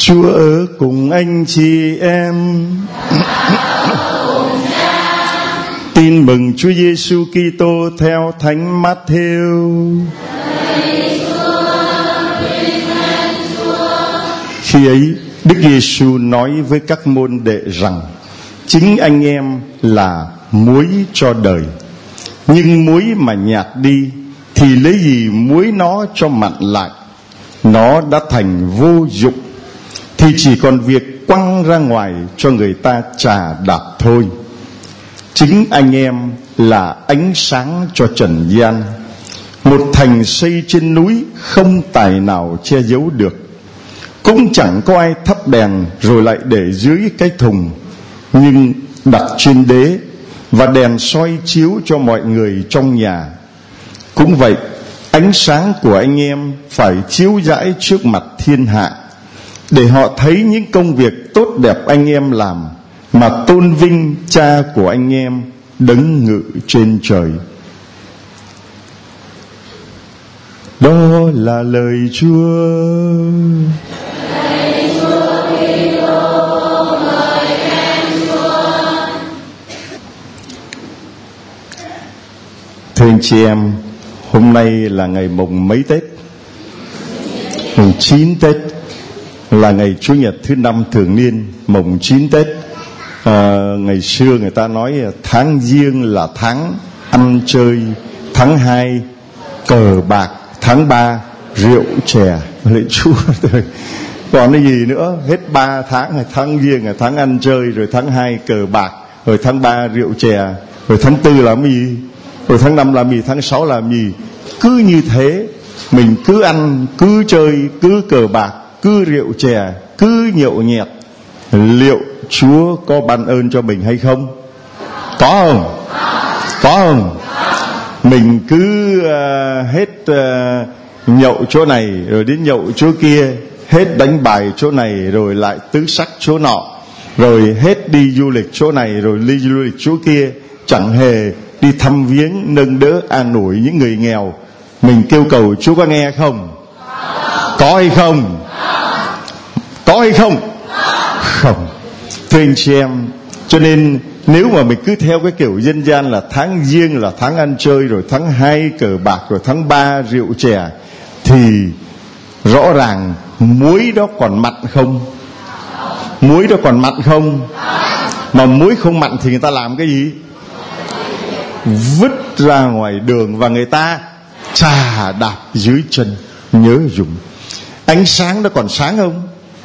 Chúa ở cùng anh chị em. Tin mừng Chúa Giêsu Kitô theo Thánh Matthew. Khi ấy, Đức Giêsu nói với các môn đệ rằng: chính anh em là muối cho đời. Nhưng muối mà nhạt đi thì lấy gì muối nó cho mặn lại? Nó đã thành vô dụng, thì chỉ còn việc quăng ra ngoài cho người ta chà đạp thôi. Chính anh em là ánh sáng cho trần gian. Một thành xây trên núi không tài nào che giấu được. Cũng chẳng có ai thắp đèn rồi lại để dưới cái thùng, nhưng đặt trên đế, và đèn soi chiếu cho mọi người trong nhà. Cũng vậy, ánh sáng của anh em phải chiếu rãi trước mặt thiên hạ, để họ thấy những công việc tốt đẹp anh em làm, mà tôn vinh Cha của anh em đấng ngự trên trời. Đó là lời Chúa. Thưa anh chị em, hôm nay là ngày mùng mấy Tết? Mùng 9 Tết, là ngày Chủ nhật thứ 5 thường niên, mùng 9 Tết. Ngày xưa người ta nói tháng Giêng là tháng ăn chơi, tháng 2 cờ bạc, tháng 3 rượu chè. Lạy Chúa ơi, còn cái gì nữa? Hết 3 tháng, tháng Giêng là tháng ăn chơi, rồi tháng 2 cờ bạc, rồi tháng 3 rượu chè, rồi tháng 4 làm gì, rồi tháng 5 làm gì, tháng 6 làm gì. Cứ như thế, mình cứ ăn, cứ chơi, cứ cờ bạc, cứ rượu chè, cứ nhậu nhẹt. Liệu Chúa có ban ơn cho mình hay không? Có không? Có không? Mình cứ hết nhậu chỗ này rồi đến nhậu chỗ kia, hết đánh bài chỗ này rồi lại tứ sắc chỗ nọ, rồi hết đi du lịch chỗ này rồi đi du lịch chỗ kia, chẳng hề đi thăm viếng nâng đỡ an ủi những người nghèo. Mình kêu cầu Chúa có nghe không? Có hay không? Có hay không? Không. Thưa anh chị em, cho nên nếu mà mình cứ theo cái kiểu dân gian là tháng Giêng là tháng ăn chơi, rồi tháng 2 cờ bạc, rồi tháng 3 rượu chè, thì rõ ràng muối đó còn mặn không? Muối đó còn mặn không? Mà muối không mặn thì người ta làm cái gì? Vứt ra ngoài đường và người ta chà đạp dưới chân. Nhớ dùng. Ánh sáng nó còn sáng không?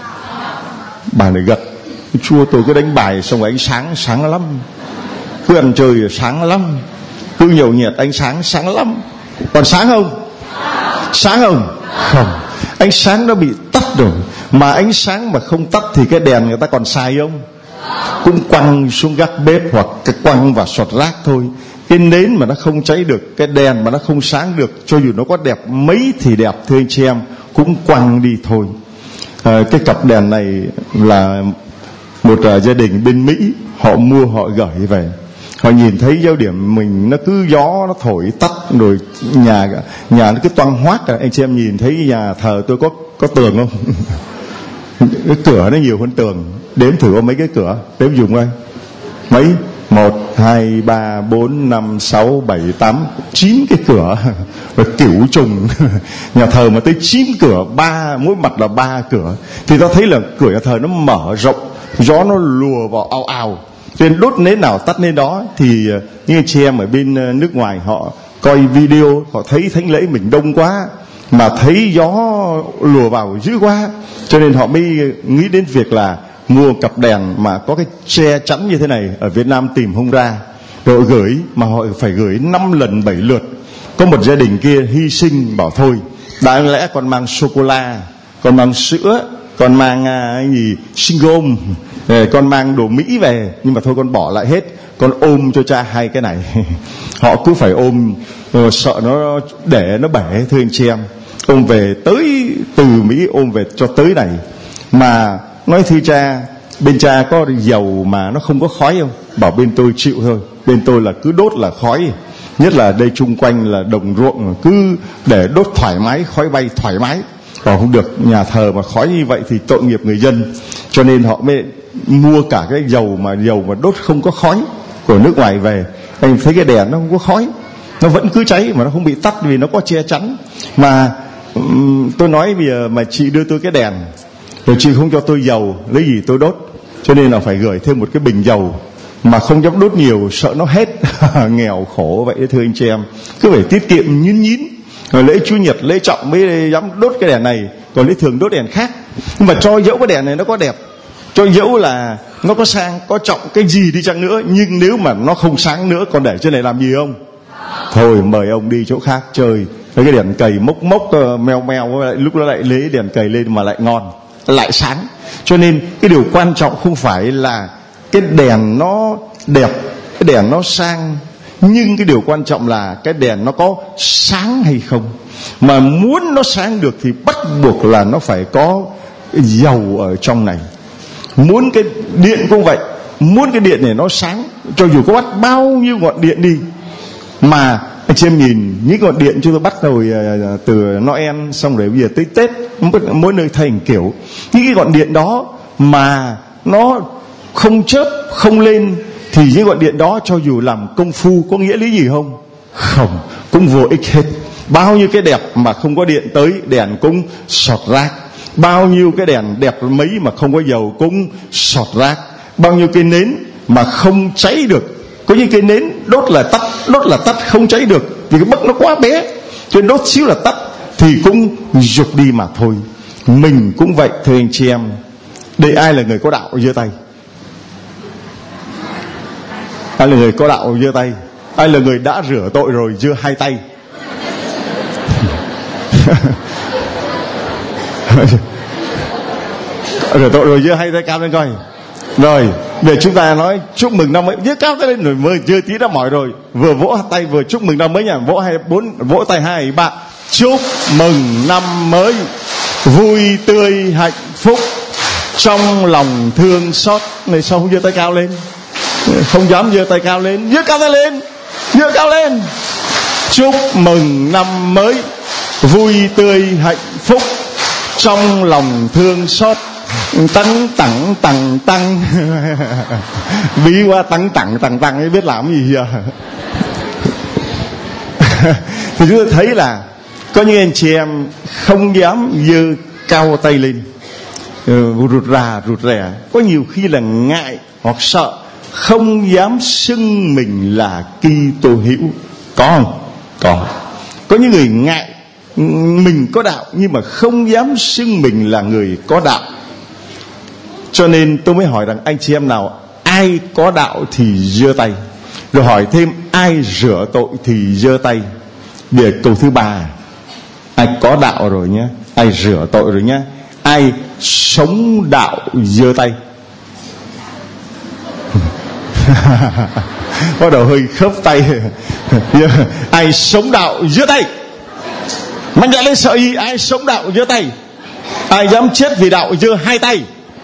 Bà này gật: Chúa, tôi cứ đánh bài xong rồi ánh sáng lắm, cứ ăn chơi rồi sáng lắm, cứ nhậu nhẹt ánh sáng lắm. Còn sáng không? Sáng không? Không. Ánh sáng nó bị tắt rồi. Mà ánh sáng mà không tắt thì cái đèn người ta còn xài không? Cũng quăng xuống gác bếp hoặc cái quăng vào sọt rác thôi. Cái nến mà nó không cháy được, cái đèn mà nó không sáng được, cho dù nó có đẹp mấy thì đẹp, thưa anh chị em, cũng quăng đi thôi. Cái cặp đèn này là một gia đình bên Mỹ, họ mua họ gửi về. Họ nhìn thấy giáo điểm mình nó cứ gió nó thổi tắt, rồi nhà nó cứ toang hoác. Anh chị em nhìn thấy nhà thờ tôi có tường không? Cái cửa nó nhiều hơn tường. Đếm thử có mấy cái cửa, đếm dùng coi. Mấy? 1, 2, 3, 4, 5, 6, 7, 8, 9 cái cửa. Rồi kiểu trùng. Nhà thờ mà tới 9 cửa, mỗi mặt là 3 cửa, thì ta thấy là cửa nhà thờ nó mở rộng, gió nó lùa vào ào ào. Cho nên đốt nến nào tắt nến đó. Thì những anh chị em ở bên nước ngoài họ coi video, họ thấy thánh lễ mình đông quá, mà thấy gió lùa vào dữ quá, cho nên họ mới nghĩ đến việc là mua cặp đèn mà có cái che chắn như thế này. Ở Việt Nam tìm không ra, rồi gửi, mà họ phải gửi 5 lần 7 lượt. Có một gia đình kia hy sinh, bảo thôi, đáng lẽ con mang sô-cô-la, con mang sữa, con mang sinh gôm, con mang đồ Mỹ về, nhưng mà thôi con bỏ lại hết, con ôm cho cha 2 cái này. Họ cứ phải ôm, sợ nó để nó bể, thưa anh chị em. Ôm về tới từ Mỹ, ôm về cho tới này. Mà nói thưa cha, bên cha có dầu mà nó không có khói không? Bảo bên tôi chịu thôi, bên tôi là cứ đốt là khói. Nhất là đây chung quanh là đồng ruộng, cứ để đốt thoải mái, khói bay thoải mái. không được, nhà thờ mà khói như vậy thì tội nghiệp người dân, cho nên họ mới mua cả cái dầu mà đốt không có khói của nước ngoài về. Anh thấy cái đèn nó không có khói, nó vẫn cứ cháy mà nó không bị tắt vì nó có che chắn. Mà tôi nói bây giờ mà chị đưa tôi cái đèn rồi chị không cho tôi dầu, lấy gì tôi đốt? Cho nên là phải gửi thêm một cái bình dầu, mà không dám đốt nhiều sợ nó hết. Nghèo khổ vậy thưa anh chị em, cứ phải tiết kiệm nhín. Rồi lễ Chủ nhật, lễ trọng mới dám đốt cái đèn này, còn lễ thường đốt đèn khác. Nhưng mà cho dẫu cái đèn này nó có đẹp, cho dẫu là nó có sang có trọng cái gì đi chăng nữa, nhưng nếu mà nó không sáng nữa còn để trên này làm gì không? Thôi mời ông đi chỗ khác chơi. Cái đèn cầy mốc meo lúc nó lại lấy đèn cầy lên mà lại ngon, lại sáng. Cho nên cái điều quan trọng không phải là cái đèn nó đẹp, cái đèn nó sang, nhưng cái điều quan trọng là cái đèn nó có sáng hay không. Mà muốn nó sáng được thì bắt buộc là nó phải có dầu ở trong này. Muốn cái điện cũng vậy, muốn cái điện này nó sáng, cho dù có bắt bao nhiêu ngọn điện đi, mà anh chị em nhìn những ngọn điện chúng tôi bắt rồi từ Noel xong rồi bây giờ tới Tết, mỗi nơi thành kiểu. Những cái ngọn điện đó mà nó không chớp không lên thì những ngọn điện đó cho dù làm công phu có nghĩa lý gì không? Không, cũng vô ích hết. Bao nhiêu cái đẹp mà không có điện tới, đèn cũng sọt rác. Bao nhiêu cái đèn đẹp mấy mà không có dầu cũng sọt rác. Bao nhiêu cây nến mà không cháy được. Có những cây nến đốt là tắt không cháy được, vì cái bấc nó quá bé, cho nên đốt xíu là tắt thì cũng rụt đi mà thôi. Mình cũng vậy thưa anh chị em. Đây ai là người có đạo giơ tay? Ai là người có đạo giơ tay? Ai là người đã rửa tội rồi giơ hai tay? Rửa tội rồi giơ hai tay cao lên coi. Rồi để chúng ta nói chúc mừng năm mới, giơ cao tay lên rồi, mới chưa tí đã mỏi rồi, vừa vỗ tay vừa chúc mừng năm mới nha. Vỗ tay 2, 3. Chúc mừng năm mới vui tươi hạnh phúc, trong lòng thương xót. Này sao không giơ tay cao lên? Không dám giơ tay cao lên. Giơ cao tay lên, giơ cao lên. Chúc mừng năm mới vui tươi hạnh phúc, trong lòng thương xót. Tăng bí quá, tăng ấy biết làm gì giờ. Thì chúng tôi thấy là có những anh chị em không dám giơ cao tay lên, rụt rè, có nhiều khi là ngại hoặc sợ, không dám xưng mình là Kitô hữu. Có không? Có những người ngại mình có đạo nhưng mà không dám xưng mình là người có đạo. Cho nên tôi mới hỏi rằng anh chị em nào ai có đạo thì giơ tay, rồi hỏi thêm ai rửa tội thì giơ tay. Bây giờ câu thứ 3, ai có đạo rồi nhé, ai rửa tội rồi nhé, ai sống đạo giơ tay. Bắt đầu hơi khớp tay. Ai sống đạo giơ tay. Mạnh dạn lên sợ gì? Ai sống đạo giơ tay. Ai dám chết vì đạo giơ hai tay.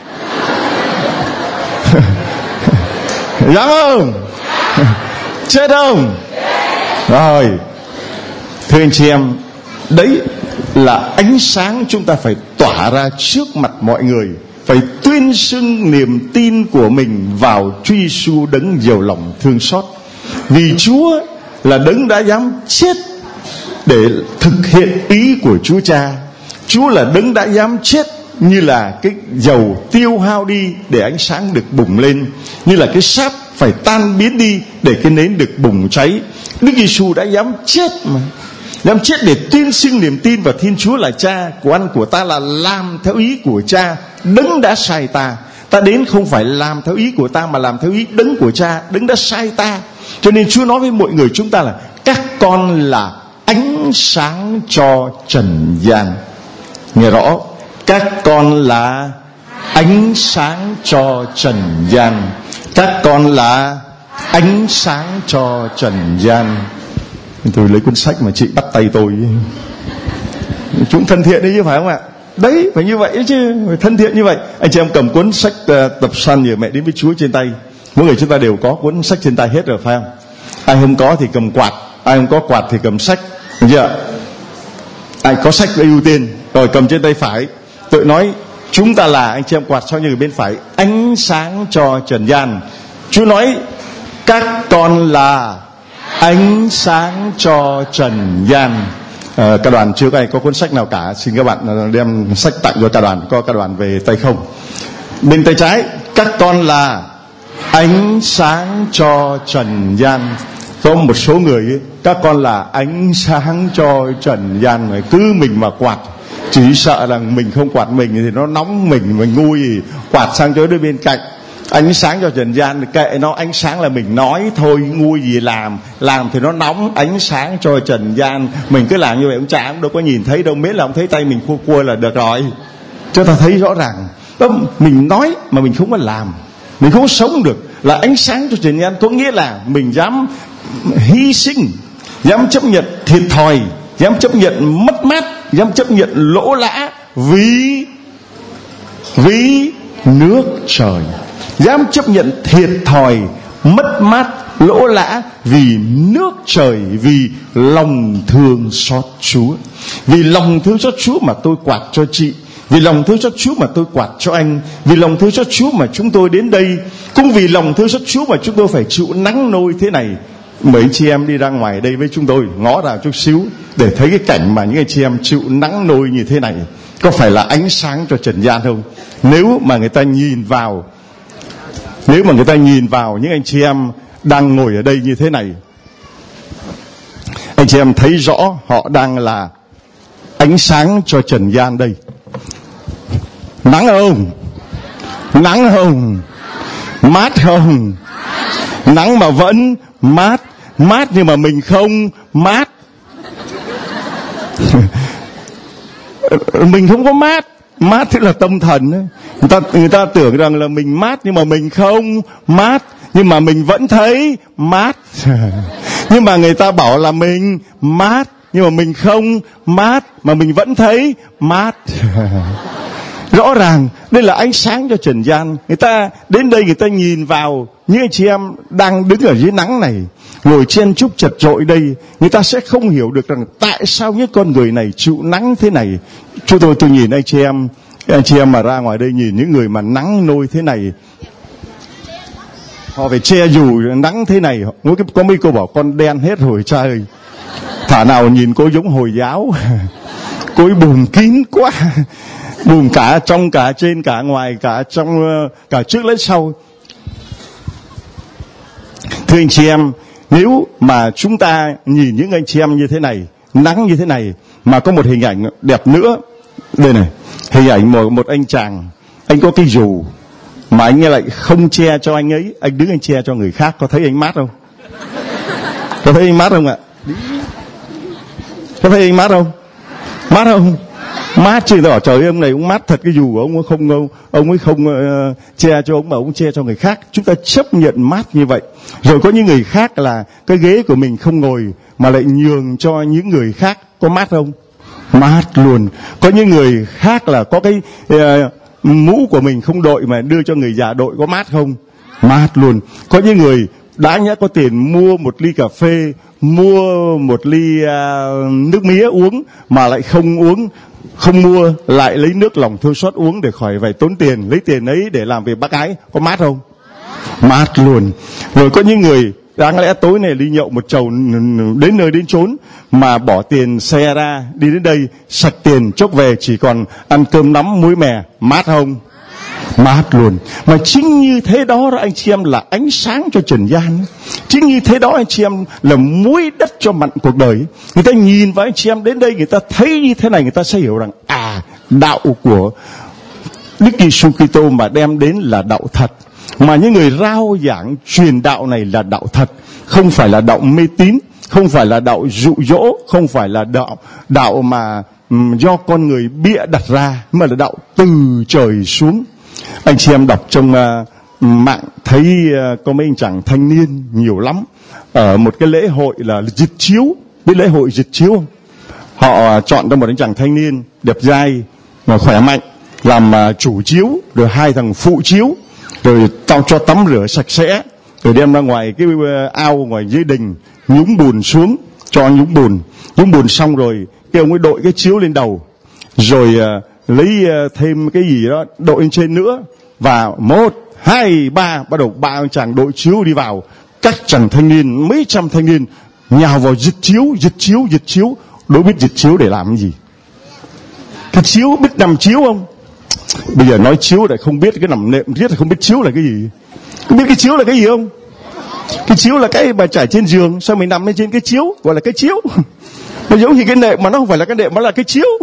Dám không? Chết không? Rồi thưa anh chị em, đấy là ánh sáng chúng ta phải tỏa ra trước mặt mọi người, phải tuyên xưng niềm tin của mình vào Chúa Giêsu đấng giàu lòng thương xót. Vì Chúa là đấng đã dám chết để thực hiện ý của Chúa Cha. Chúa là đấng đã dám chết như là cái dầu tiêu hao đi để ánh sáng được bùng lên, như là cái sáp phải tan biến đi để cái nến được bùng cháy. Đức Giêsu đã dám chết mà, dám chết để tuyên xưng niềm tin vào Thiên Chúa là Cha của ăn của ta, là làm theo ý của Cha đấng đã sai ta. Ta đến không phải làm theo ý của ta mà làm theo ý đấng của Cha đấng đã sai ta. Cho nên Chúa nói với mọi người chúng ta là các con là ánh sáng cho trần gian. Nghe rõ, các con là ánh sáng cho trần gian. Các con là ánh sáng cho trần gian. Tôi lấy cuốn sách mà chị bắt tay tôi. Chúng thân thiện đấy chứ phải không ạ? Đấy, phải như vậy chứ, phải thân thiện như vậy. Anh chị em cầm cuốn sách tập san nhờ mẹ đến với Chúa trên tay. Mỗi người chúng ta đều có cuốn sách trên tay hết rồi phải không? Ai không có thì cầm quạt, ai không có quạt thì cầm sách. Được chưa? Ai có sách để ưu tiên rồi cầm trên tay phải. Tôi nói chúng ta là, anh chị em quạt sang như bên phải, ánh sáng cho trần gian. Chúa nói các con là ánh sáng cho trần gian. Cả đoàn chưa có cuốn sách nào cả, xin các bạn đem sách tặng cho cả đoàn, có cả đoàn về tay không. Bên tay trái, các con là ánh sáng cho trần gian. Có một số người ấy, các con là ánh sáng cho trần gian, mà cứ mình mà quạt, chỉ sợ là mình không quạt mình thì nó nóng mình ngu gì, quạt sang chỗ đứa bên cạnh. Ánh sáng cho trần gian, kệ nó, ánh sáng là mình nói thôi, ngu gì làm thì nó nóng. Ánh sáng cho trần gian, mình cứ làm như vậy, ông cha cũng đâu có nhìn thấy đâu, miễn là ông thấy tay mình cua là được rồi. Cho ta thấy rõ ràng, mình nói mà mình không có làm, mình không có sống được. Là ánh sáng cho trần gian có nghĩa là mình dám hy sinh, dám chấp nhận thiệt thòi, dám chấp nhận mất mát, dám chấp nhận lỗ lã vì nước trời, dám chấp nhận thiệt thòi, mất mát, lỗ lã vì nước trời, vì lòng thương xót Chúa. Vì lòng thương xót Chúa mà tôi quạt cho chị, vì lòng thương xót Chúa mà tôi quạt cho anh, vì lòng thương xót Chúa mà chúng tôi đến đây, cũng vì lòng thương xót Chúa mà chúng tôi phải chịu nắng nôi thế này. Mấy chị em đi ra ngoài đây với chúng tôi, ngó ra chút xíu để thấy cái cảnh mà những anh chị em chịu nắng nôi như thế này, có phải là ánh sáng cho trần gian không? Nếu mà người ta nhìn vào những anh chị em đang ngồi ở đây như thế này, anh chị em thấy rõ họ đang là ánh sáng cho trần gian đây. Nắng không? Nắng không? Mát không? Nắng mà vẫn mát, mát nhưng mà mình không mát. Mình không có mát. Mát tức là tâm thần ấy. Người ta tưởng rằng là mình mát nhưng mà mình không mát, nhưng mà mình vẫn thấy mát. Nhưng mà người ta bảo là mình mát nhưng mà mình không mát, mà mình vẫn thấy mát. Rõ ràng đây là ánh sáng cho trần gian. Người ta đến đây, người ta nhìn vào những anh chị em đang đứng ở dưới nắng này, ngồi chen chúc chật chội đây, người ta sẽ không hiểu được rằng tại sao những con người này chịu nắng thế này. Tôi nhìn anh chị em mà ra ngoài đây nhìn những người mà nắng nôi thế này, họ phải che dù nắng thế này. Có mấy cô bảo con đen hết rồi cha ơi, thả nào nhìn cô giống Hồi giáo. Cô ấy bùm kín quá, bùm cả trong cả trên cả ngoài, cả trong cả trước lẫn sau. Thưa anh chị em, nếu mà chúng ta nhìn những anh chị em như thế này, nắng như thế này, mà có một hình ảnh đẹp nữa. Đây này, hình ảnh một anh chàng, anh có cái dù mà anh lại không che cho anh ấy, anh đứng anh che cho người khác. Có thấy anh mát không? Có thấy anh mát không ạ? Có thấy anh mát không? Mát không? Mát chứ. Tôi bảo trời ơi, ông này ông mát thật, cái dù ông ấy không che cho ông mà ông che cho người khác. Chúng ta chấp nhận mát như vậy. Rồi có những người khác là cái ghế của mình không ngồi mà lại nhường cho những người khác, có mát không? Mát luôn. Có những người khác là có cái mũ của mình không đội mà đưa cho người già đội, có mát không? Mát luôn. Có những người đã nhẽ có tiền mua một ly cà phê, mua một ly nước mía uống mà lại không uống, không mua, lại lấy nước lòng thương xót uống để khỏi phải tốn tiền, lấy tiền ấy để làm việc bác ái, có mát không? Mát luôn. Rồi có những người đáng lẽ tối này đi nhậu một chầu đến nơi đến chốn mà bỏ tiền xe ra đi đến đây, sạch tiền chốc về chỉ còn ăn cơm nắm muối mè, mát không? Mát luôn. Mà chính như thế đó anh chị em là ánh sáng cho trần gian. Chính như thế đó anh chị em là muối đất cho mặn cuộc đời. Người ta nhìn vào anh chị em đến đây, người ta thấy như thế này, người ta sẽ hiểu rằng đạo của Đức Giêsu Kitô mà đem đến là đạo thật. Mà những người rao giảng truyền đạo này là đạo thật, không phải là đạo mê tín, không phải là đạo dụ dỗ, không phải là đạo mà do con người bịa đặt ra, mà là đạo từ trời xuống. Anh chị em đọc trong mạng thấy có mấy anh chàng thanh niên nhiều lắm ở một cái lễ hội là Dệt Chiếu. Biết lễ hội Dệt Chiếu không? Họ chọn ra một anh chàng thanh niên đẹp dai mà khỏe mạnh làm chủ chiếu, rồi hai thằng phụ chiếu, rồi tao cho tắm rửa sạch sẽ, rồi đem ra ngoài cái ao ngoài dưới đình, nhúng bùn xuống, cho nhúng bùn xong rồi cái ông ấy đội cái chiếu lên đầu, rồi lấy thêm cái gì đó đội lên trên nữa, và 1, 2, 3 bắt đầu ba ông chàng đội chiếu đi vào. Các chàng thanh niên, mấy trăm thanh niên nhào vào giật chiếu. Đố biết giật chiếu để làm cái gì? Cái chiếu biết nằm chiếu không? Bây giờ nói chiếu lại không biết, cái nằm nệm riết không biết chiếu là cái gì. Có biết cái chiếu là cái gì không? Cái chiếu là cái mà trải trên giường, sao mình nằm lên trên cái chiếu, gọi là cái chiếu. Nó giống như cái nệm mà nó không phải là cái nệm, nó là cái chiếu.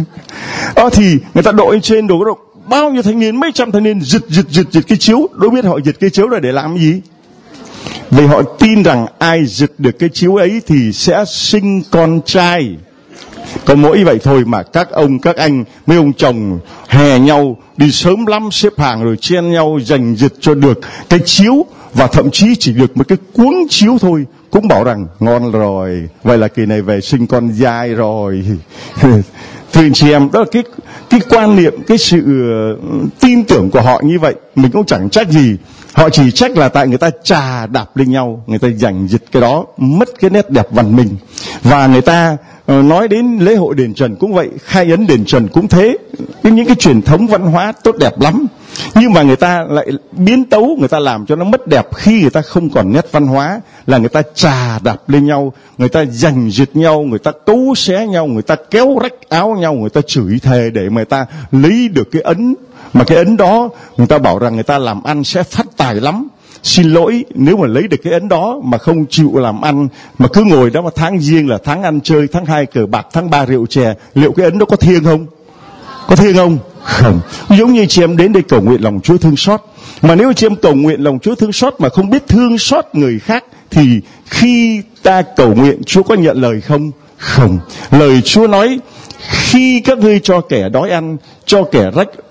Thì người ta đội lên trên đồ, bao nhiêu thanh niên, mấy trăm thanh niên giật cái chiếu. Đâu biết họ giật cái chiếu là để làm cái gì? Vì họ tin rằng ai giật được cái chiếu ấy thì sẽ sinh con trai. Có mỗi vậy thôi mà các ông, các anh, mấy ông chồng hè nhau đi sớm lắm, xếp hàng rồi chen nhau giành giật cho được cái chiếu, và thậm chí chỉ được một cái cuống chiếu thôi cũng bảo rằng ngon rồi, vậy là kỳ này về sinh con dai rồi. Thưa anh chị em, đó là cái quan niệm, cái sự tin tưởng của họ như vậy. Mình cũng chẳng trách gì, họ chỉ trách là tại người ta chà đạp lên nhau, người ta giành giật cái đó, mất cái nét đẹp văn minh. Và người ta nói đến lễ hội đền Trần cũng vậy, khai ấn đền Trần cũng thế, những cái truyền thống văn hóa tốt đẹp lắm, nhưng mà người ta lại biến tấu, người ta làm cho nó mất đẹp khi người ta không còn nét văn hóa, là người ta chà đạp lên nhau, người ta giành giật nhau, người ta cấu xé nhau, người ta kéo rách áo nhau, người ta chửi thề để mà người ta lấy được cái ấn, mà cái ấn đó người ta bảo rằng người ta làm ăn sẽ phát tài lắm. Xin lỗi, nếu mà lấy được cái ấn đó mà không chịu làm ăn, mà cứ ngồi đó mà tháng Giêng là tháng ăn chơi, tháng 2 cờ bạc, tháng 3 rượu chè, liệu cái ấn đó có thiêng không? Có thiêng không? Không. Giống như chị em đến đây cầu nguyện lòng Chúa thương xót, mà nếu chị em cầu nguyện lòng Chúa thương xót mà không biết thương xót người khác, thì khi ta cầu nguyện Chúa có nhận lời không? Không. Lời Chúa nói, khi các ngươi cho kẻ đói ăn, cho kẻ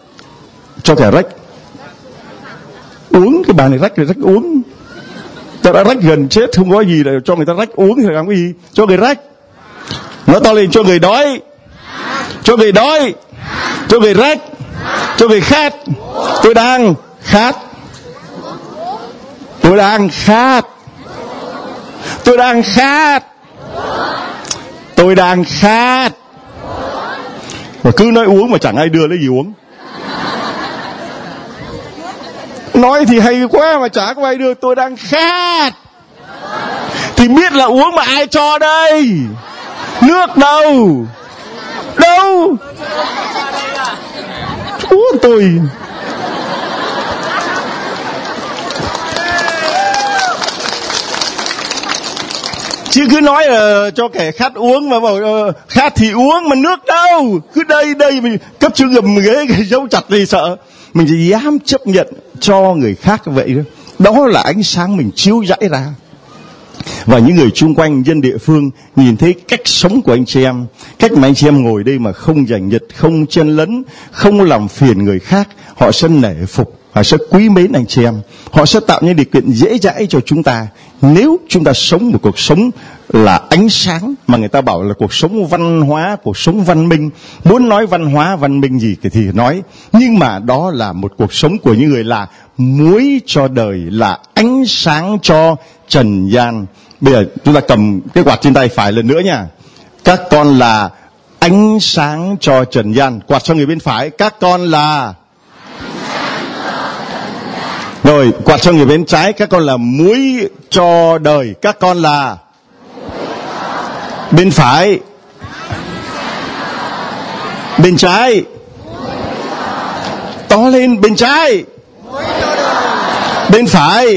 rách uống, cái bà này rách uống, ta đã rách gần chết không có gì, để cho người ta rách uống thì làm cái gì? Cho người rách. Nói to lên, cho người đói, cho người rách, cho người khát. Tôi đang khát. Mà cứ nói uống mà chẳng ai đưa lấy gì uống. Nói thì hay quá mà chả có ai đưa. Tôi đang khát. Thì biết là uống mà ai cho đây? Nước đâu? Uống tôi. Chứ cứ nói là cho kẻ khát uống, mà bảo khát thì uống, mà nước đâu? Cứ đây mình cấp chữ gầm ghế dấu chặt thì sợ. Mình chỉ dám chấp nhận cho người khác vậy đó. Đó là ánh sáng mình chiếu rải ra. Và những người chung quanh, dân địa phương nhìn thấy cách sống của anh chị em, cách mà anh chị em ngồi đây mà không giành giật, không chen lấn, không làm phiền người khác, họ sẽ nể phục, họ sẽ quý mến anh chị em, họ sẽ tạo những điều kiện dễ dãi cho chúng ta. Nếu chúng ta sống một cuộc sống là ánh sáng, mà người ta bảo là cuộc sống văn hóa, cuộc sống văn minh, muốn nói văn hóa văn minh gì thì nói, nhưng mà đó là một cuộc sống của những người là muối cho đời, là ánh sáng cho trần gian. Bây giờ chúng ta cầm cái quạt trên tay phải lần nữa nha. Các con là ánh sáng cho trần gian. Quạt cho người bên phải, các con là. Rồi quạt cho người bên trái, các con là muối cho đời. Các con là. Bên phải. Bên trái. To lên, bên trái. Bên phải.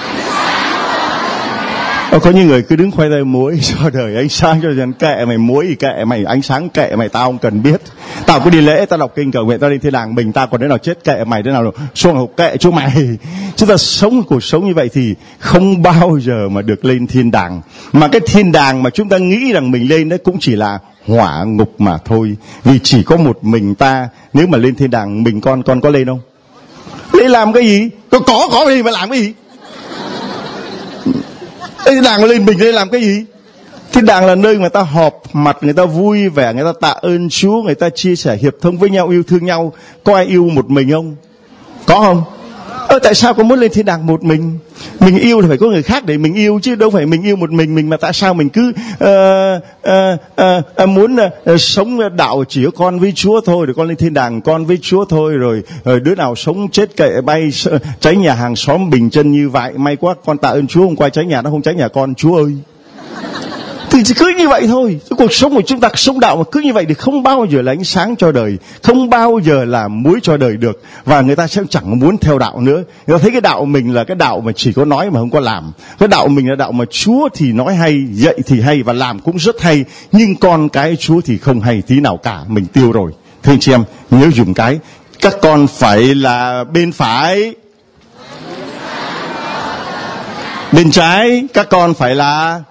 Có những người cứ đứng khoai tay muối cho đời, ánh sáng cho dân. Kệ mày muối thì kệ mày, ánh sáng kệ mày, tao không cần biết. Tao cứ đi lễ, tao đọc kinh cầu nguyện, tao đi thiên đàng mình, tao còn đến nào chết kệ mày, đến nào xuống hộp kệ chú mày. Chúng ta sống cuộc sống như vậy thì không bao giờ mà được lên thiên đàng. Mà cái thiên đàng mà chúng ta nghĩ rằng mình lên đấy cũng chỉ là hỏa ngục mà thôi. Vì chỉ có một mình ta, nếu mà lên thiên đàng mình con có lên không? Lên làm cái gì? Có gì mà làm cái gì? Thiên đàng lên mình lên làm cái gì? Thiên đàng là nơi mà người ta họp mặt, người ta vui vẻ, người ta tạ ơn Chúa, người ta chia sẻ hiệp thông với nhau, yêu thương nhau. Có ai yêu một mình không? Có không? Tại sao con muốn lên thiên đàng một mình? Mình yêu thì phải có người khác để mình yêu chứ đâu phải mình yêu một mình mà tại sao mình cứ muốn sống đạo chỉ có con với Chúa thôi, rồi con lên thiên đàng con với Chúa thôi, rồi đứa nào sống chết kệ bay cháy nhà hàng xóm bình chân như vậy. May quá con tạ ơn Chúa, hôm qua cháy nhà nó không cháy nhà con, Chúa ơi. Thì cứ như vậy thôi. Cuộc sống của chúng ta sống đạo mà cứ như vậy thì không bao giờ là ánh sáng cho đời, không bao giờ là muối cho đời được. Và người ta sẽ chẳng muốn theo đạo nữa. Người ta thấy cái đạo mình là cái đạo mà chỉ có nói mà không có làm. Cái đạo mình là đạo mà Chúa thì nói hay, dạy thì hay và làm cũng rất hay, nhưng con cái Chúa thì không hay tí nào cả, mình tiêu rồi. Thưa anh chị em, nhớ dùng cái các con phải là bên phải, bên trái các con phải là.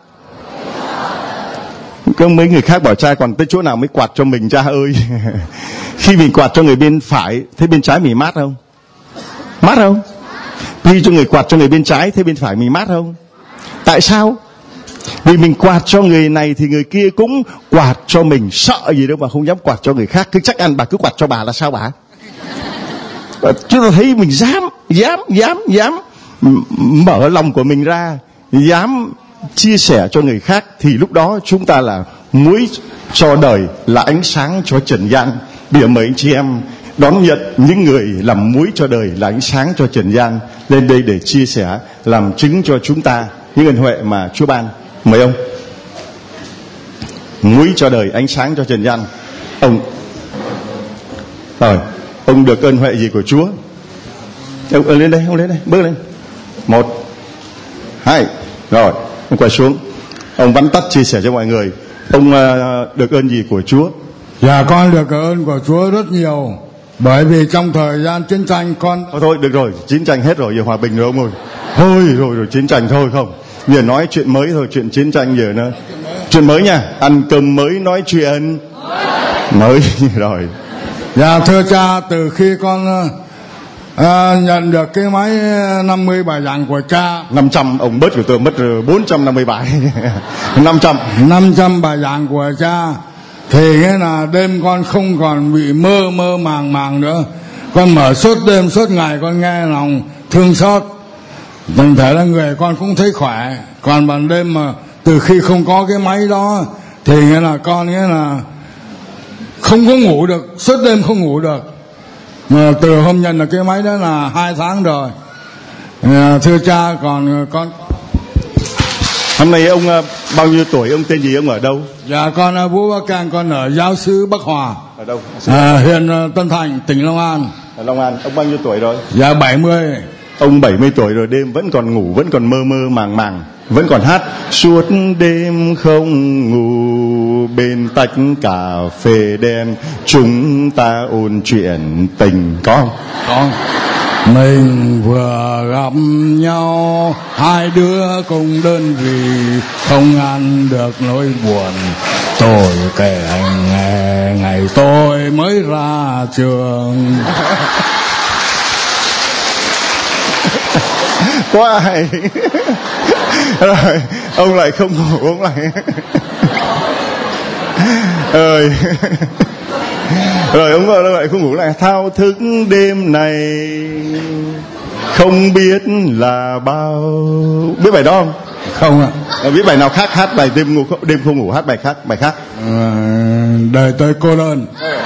Có mấy người khác bảo cha còn tới chỗ nào mới quạt cho mình cha ơi. Khi mình quạt cho người bên phải, thế bên trái mình mát không? Mát không? Khi cho người quạt cho người bên trái, thế bên phải mình mát không? Tại sao? Vì mình quạt cho người này thì người kia cũng quạt cho mình. Sợ gì đâu mà không dám quạt cho người khác. Cứ chắc ăn bà cứ quạt cho bà là sao bà? Chúng ta thấy mình dám mở lòng của mình ra, dám chia sẻ cho người khác, thì lúc đó chúng ta là muối cho đời, là ánh sáng cho trần gian. Bây giờ mời anh chị em đón nhận những người làm muối cho đời, là ánh sáng cho trần gian, lên đây để chia sẻ, làm chứng cho chúng ta những ân huệ mà Chúa ban. Mời ông. Muối cho đời, ánh sáng cho trần gian. Ông được ân huệ gì của Chúa? Ông lên đây, bước lên. 1, 2, rồi. Ông quay xuống, ông vắn tắt chia sẻ cho mọi người. Ông được ơn gì của Chúa? Dạ con được ơn của Chúa rất nhiều. Bởi vì trong thời gian chiến tranh con... Thôi được rồi, chiến tranh hết rồi, giờ hòa bình rồi ông ơi. Thôi rồi chiến tranh thôi không. Giờ nói chuyện mới thôi, chuyện chiến tranh giờ nữa. Chuyện mới nha, ăn cơm mới nói chuyện mới rồi. Dạ thưa cha, từ khi con nhận được cái máy 50 bài giảng của cha. 500, ông bớt của tôi mất 450 bài. 500 bài giảng của cha, thì nghĩa là đêm con không còn bị mơ màng nữa. Con mở suốt đêm suốt ngày, con nghe lòng thương xót. Thành thể là người con cũng thấy khỏe. Còn ban đêm mà từ khi không có cái máy đó thì nghĩa là con nghĩa là không có ngủ được, suốt đêm không ngủ được. Mà từ hôm nhận được cái máy đó là 2 tháng rồi. Thưa cha, còn con... Hôm nay ông bao nhiêu tuổi, ông tên gì, ông ở đâu? Dạ con Vũ Bắc Cang, con ở giáo xứ Bắc Hòa. Ở đâu? Huyện Tân Thành, tỉnh Long An. Ở Long An. Ông bao nhiêu tuổi rồi? Dạ 70. Ông 70 tuổi rồi, đêm vẫn còn ngủ, vẫn còn mơ màng, vẫn còn hát suốt đêm không ngủ bên tách cà phê đen, chúng ta ôn chuyện tình. Có không? Có. Mình vừa gặp nhau, hai đứa cùng đơn vị, không ăn được nỗi buồn. Tôi kể anh nghe ngày tôi mới ra trường. Quá hay. Rồi ông lại không ngủ, ông lại rồi ông lại không ngủ, lại thao thức đêm này không biết là bao. Biết bài đó không? Không ạ. Biết bài nào khác, hát bài đêm không ngủ, hát bài khác. Đời tôi cô đơn.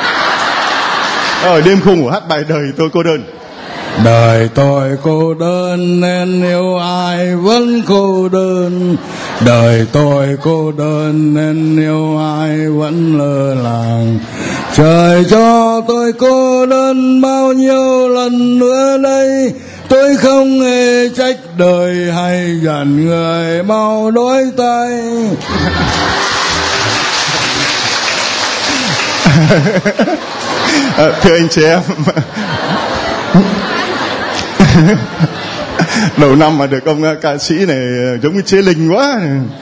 Đêm không ngủ hát bài đời tôi cô đơn. Đời tôi cô đơn nên yêu ai vẫn cô đơn. Đời tôi cô đơn nên yêu ai vẫn lơ làng. Trời cho tôi cô đơn bao nhiêu lần nữa đây. Tôi không hề trách đời hay giận người mau đôi tay. Thưa anh chị em, đầu năm mà được ông ca sĩ này giống như chế linh quá.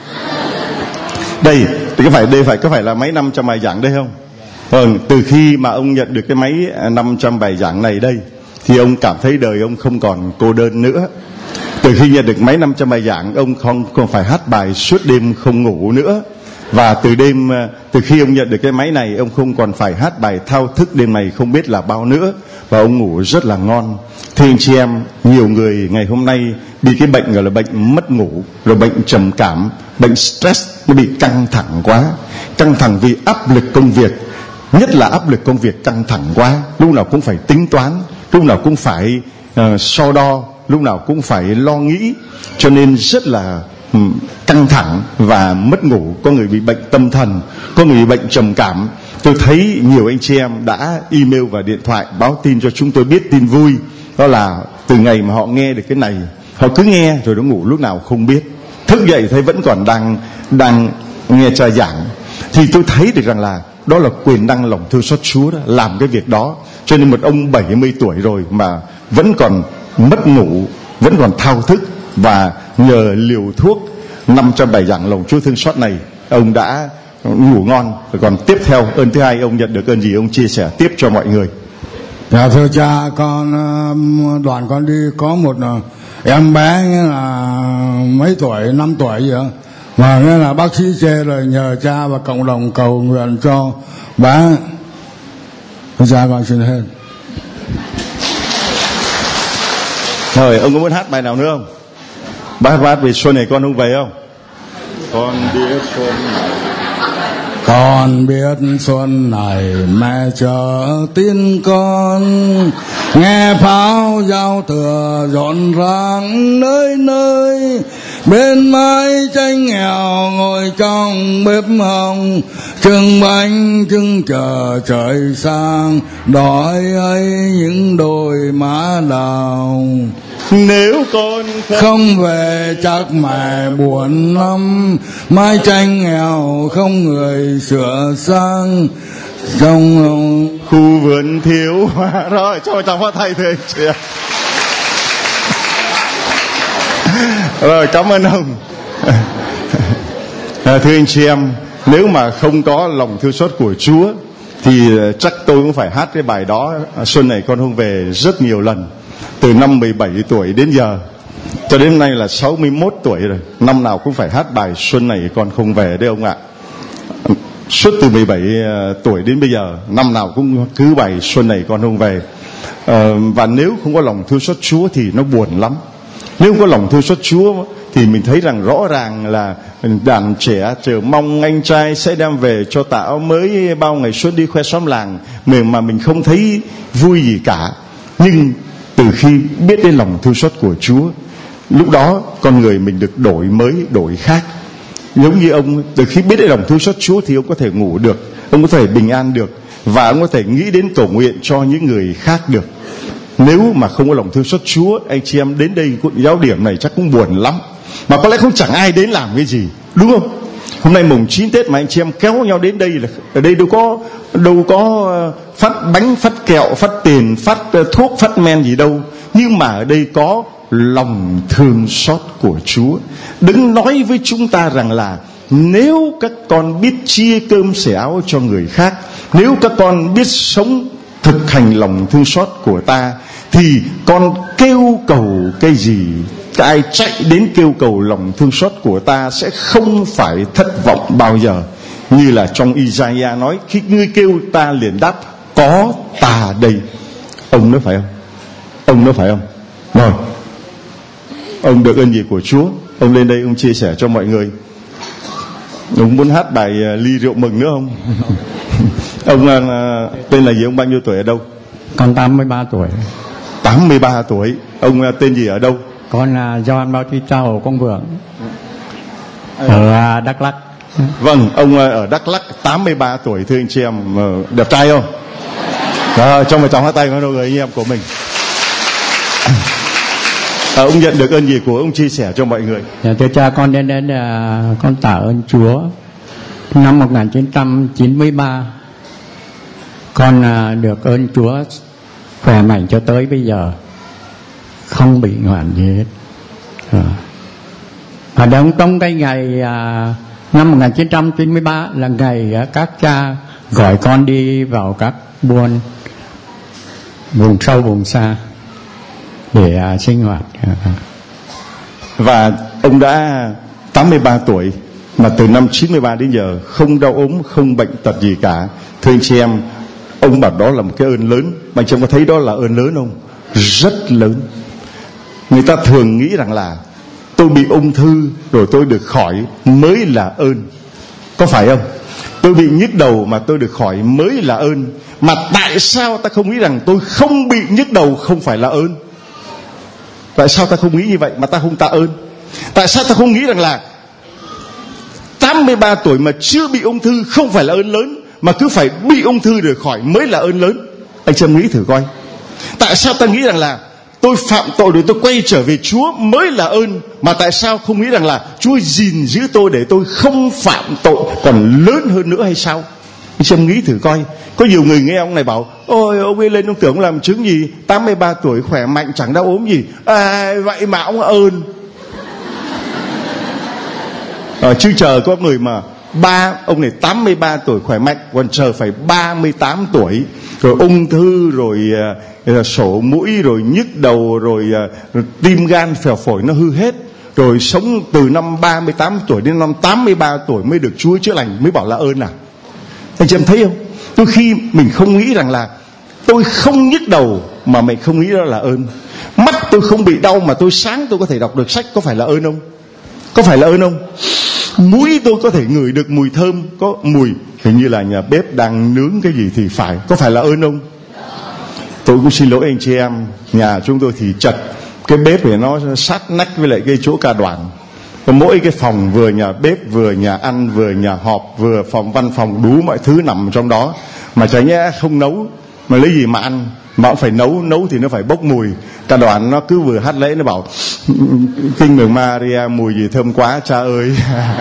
Đây thì có phải là mấy 500 bài giảng đây không? Vâng, từ khi mà ông nhận được cái máy 500 bài giảng này đây thì ông cảm thấy đời ông không còn cô đơn nữa. Từ khi nhận được máy 500 bài giảng, ông không còn phải hát bài suốt đêm không ngủ nữa. Và từ khi ông nhận được cái máy này, ông không còn phải hát bài thao thức đêm này không biết là bao nữa. và ông ngủ rất là ngon. Thưa anh chị em, nhiều người ngày hôm nay bị cái bệnh gọi là bệnh mất ngủ, rồi bệnh trầm cảm, bệnh stress, nó bị căng thẳng quá, căng thẳng vì áp lực công việc, nhất là áp lực công việc căng thẳng quá, lúc nào cũng phải tính toán, lúc nào cũng phải so đo, lúc nào cũng phải lo nghĩ, cho nên rất là căng thẳng và mất ngủ. Có người bị bệnh tâm thần, có người bị bệnh trầm cảm. Tôi thấy nhiều anh chị em đã email và điện thoại báo tin cho chúng tôi biết tin vui, đó là từ ngày mà họ nghe được cái này, họ cứ nghe rồi nó ngủ lúc nào không biết, thức dậy thấy vẫn còn đang nghe cha giảng. Thì tôi thấy được rằng là đó là quyền năng lòng thương xót Chúa đó, làm cái việc đó. Cho nên một ông 70 tuổi rồi mà vẫn còn mất ngủ, vẫn còn thao thức, và nhờ liều thuốc 500 bài giảng lòng Chúa thương xót này, ông đã ngủ ngon. Rồi còn tiếp theo, ơn thứ hai ông nhận được ơn gì, ông chia sẻ tiếp cho mọi người. Dạ thưa cha, con đoàn con đi có một em bé nghĩa là mấy tuổi, 5 tuổi gì đó, mà nghĩa là bác sĩ chê rồi, nhờ cha và cộng đồng cầu nguyện cho bé. Thưa cha, con xin hết. Rồi ông có muốn hát bài nào nữa không? Bác hát về xuân này con không về không? Con biết xuân này, con biết xuân này mẹ chờ tin con, nghe pháo giao thừa rộn ràng nơi nơi, bên mái tranh nghèo ngồi trong bếp hồng, trưng bánh trưng chờ trời sang, đói ấy những đôi má đào. nếu con Không về chắc mẹ buồn lắm, mái tranh nghèo không người sửa sang, trong khu vườn thiếu hoa. Rồi cho chàng phát thầy thưa anh chị em. Rồi cảm ơn ông. Thưa anh chị em, nếu mà không có lòng thương xót của Chúa thì chắc tôi cũng phải hát cái bài đó xuân này con không về rất nhiều lần, từ năm 17 tuổi đến giờ, cho đến nay là 61 tuổi rồi, năm nào cũng phải hát bài xuân này con không về đấy ông ạ. Suốt từ 17 tuổi đến bây giờ, năm nào cũng cứ bài xuân này con không về. Và nếu không có lòng thương xót Chúa thì nó buồn lắm. Nếu không có lòng thương xót Chúa thì mình thấy rằng rõ ràng là đàn trẻ chờ mong anh trai sẽ đem về cho tà áo mới bao ngày xuân đi khoe xóm làng, mà mình không thấy vui gì cả. Nhưng từ khi biết đến lòng thương xót của Chúa, lúc đó con người mình được đổi mới, đổi khác. Giống như ông, từ khi biết đến lòng thương xót Chúa thì ông có thể ngủ được, ông có thể bình an được, và ông có thể nghĩ đến cầu nguyện cho những người khác được. Nếu mà không có lòng thương xót Chúa, anh chị em đến đây giáo điểm này chắc cũng buồn lắm, mà có lẽ không chẳng ai đến làm cái gì, đúng không? Hôm nay mùng 9 Tết mà anh chị em kéo nhau đến đây, là ở đây đâu có phát bánh, phát kẹo, phát tiền, phát thuốc, phát men gì đâu. Nhưng mà ở đây có lòng thương xót của Chúa. Đừng nói với chúng ta rằng là nếu các con biết chia cơm sẻ áo cho người khác, nếu các con biết sống thực hành lòng thương xót của ta, thì con kêu cầu cái gì, ai chạy đến kêu cầu lòng thương xót của ta sẽ không phải thất vọng bao giờ. Như là trong Isaiah nói, khi ngươi kêu ta liền đáp, có ta đây. Ông nói phải không? Ông nói phải không? Rồi, ông được ơn gì của Chúa, ông lên đây ông chia sẻ cho mọi người. Ông muốn hát bài ly rượu mừng nữa không? Ông tên là gì, ông bao nhiêu tuổi, ở đâu? Con 83 tuổi. 83 tuổi. Ông tên gì, ở đâu? Con là Gioan Bautista ở Quang Vượng, ở Đắk Lắk. Vâng, ông ở Đắk Lắk, 83 tuổi. Thưa anh chị em, đẹp trai không? Đó, cho một tràng hát tay với người anh em của mình. Ông nhận được ơn gì của ông chia sẻ cho mọi người? Thưa cha, con đến con tạ ơn Chúa. Năm 1993 con được ơn Chúa khỏe mạnh cho tới bây giờ, không bị hoạn gì hết. Và trong cái ngày năm 1993 là ngày các cha gọi con đi vào các vùng sâu vùng xa để sinh hoạt. Và ông đã 83 tuổi mà từ năm 93 đến giờ không đau ốm, không bệnh tật gì cả. Thưa anh chị em, Ông bảo đó là một cái ơn lớn. Mà anh chị em có thấy đó là ơn lớn không? Rất lớn. Người ta thường nghĩ rằng là tôi bị ung thư rồi tôi được khỏi mới là ơn. Có phải không? Tôi bị nhức đầu mà tôi được khỏi mới là ơn. Mà tại sao ta không nghĩ rằng tôi không bị nhức đầu không phải là ơn? Tại sao ta không nghĩ như vậy mà ta không tạ ơn? Tại sao ta không nghĩ rằng là 83 tuổi mà chưa bị ung thư không phải là ơn lớn, mà cứ phải bị ung thư được khỏi mới là ơn lớn? Anh chị em nghĩ thử coi. Tại sao ta nghĩ rằng là tôi phạm tội rồi tôi quay trở về Chúa mới là ơn, mà tại sao không nghĩ rằng là Chúa gìn giữ tôi để tôi không phạm tội còn lớn hơn nữa hay sao? Anh chị em nghĩ thử coi. Có nhiều người nghe ông này bảo ôi ông ấy lên ông tưởng ông làm chứng gì, 83 tuổi khỏe mạnh chẳng đau ốm gì, vậy mà ông ơn. Chứ chờ có người mà ông này 83 tuổi khỏe mạnh, còn chờ phải 38 tuổi rồi ung thư rồi sổ mũi rồi nhức đầu rồi tim gan phèo phổi nó hư hết, rồi sống từ năm 38 tuổi đến năm 83 tuổi mới được Chúa chữa lành, mới bảo là ơn à? Anh chị em thấy không? Đôi khi mình không nghĩ rằng là tôi không nhức đầu mà mình không nghĩ đó là ơn. Mắt tôi không bị đau mà tôi sáng tôi có thể đọc được sách, có phải là ơn không? Có phải là ơn không? Mũi tôi có thể ngửi được mùi thơm, có mùi hình như là nhà bếp đang nướng cái gì thì phải, có phải là ơn không? Tôi cũng xin lỗi anh chị em, nhà chúng tôi thì chật, cái bếp thì nó sát nách với lại cái chỗ ca đoàn. Mỗi cái phòng vừa nhà bếp, vừa nhà ăn, vừa nhà họp, vừa phòng văn phòng, đủ mọi thứ nằm trong đó. Mà chả nhẽ không nấu mà lấy gì mà ăn, mà cũng phải nấu thì nó phải bốc mùi. Cả đoàn nó cứ vừa hát lễ nó bảo Kinh Mừng Maria mùi gì thơm quá cha ơi.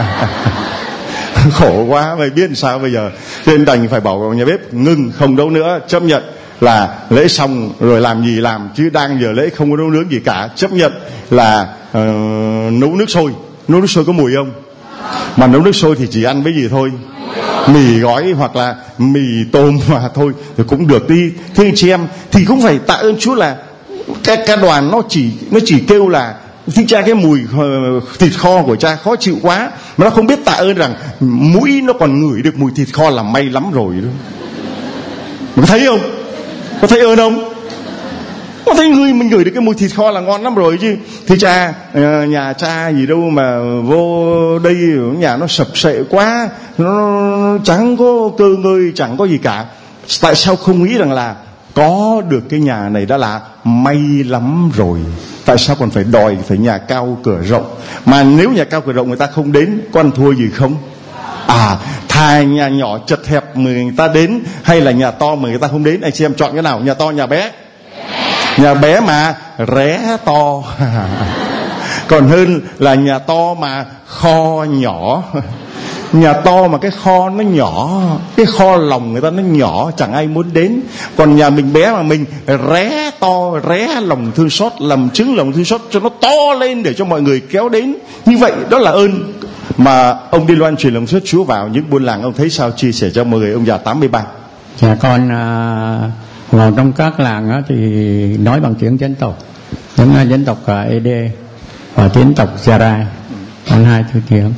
Khổ quá, mày biết sao bây giờ. Nên đành phải bảo nhà bếp ngưng, không nấu nữa, chấp nhận là lễ xong rồi làm gì làm, chứ đang giờ lễ không có nấu nướng gì cả. Chấp nhận là nấu nước sôi. Nấu nước sôi có mùi không? Mà nấu nước sôi thì chỉ ăn với gì thôi? Mì gói hoặc là mì tôm mà thôi thì cũng được đi. Thưa anh chị em, thì cũng phải tạ ơn Chúa là ca đoàn nó chỉ kêu là thưa cha cái mùi thịt kho của cha khó chịu quá, mà nó không biết tạ ơn rằng mũi nó còn ngửi được mùi thịt kho là may lắm rồi đó. Có thấy không? Có thấy ơn không? Có thấy mình ngửi được cái mùi thịt kho là ngon lắm rồi chứ. Thưa cha, nhà cha gì đâu mà vô đây nhà nó sập sệ quá, nó chẳng có cơ ngơi, chẳng có gì cả. Tại sao không nghĩ rằng là có được cái nhà này đã là may lắm rồi? Tại sao còn phải đòi phải nhà cao cửa rộng? Mà nếu nhà cao cửa rộng người ta không đến, có ăn thua gì không? Thà nhà nhỏ chật hẹp mà người ta đến, hay là nhà to mà người ta không đến? Anh chị em chọn cái nào? Nhà to nhà bé? Nhà bé mà ré to. Còn hơn là nhà to mà kho nhỏ. Nhà to mà cái kho nó nhỏ, cái kho lòng người ta nó nhỏ, chẳng ai muốn đến. Còn nhà mình bé mà mình ré to, ré lòng thương xót, làm chứng lòng thương xót cho nó to lên để cho mọi người kéo đến. Như vậy đó là ơn mà ông đi loan truyền lòng thương xót Chúa vào những buôn làng. Ông thấy sao? Chia sẻ cho mọi người. Ông già 83. Dạ con vào trong các làng thì nói bằng tiếng dân tộc, những dân tộc Ede và dân tộc Gia-rai, con hai thứ tiếng.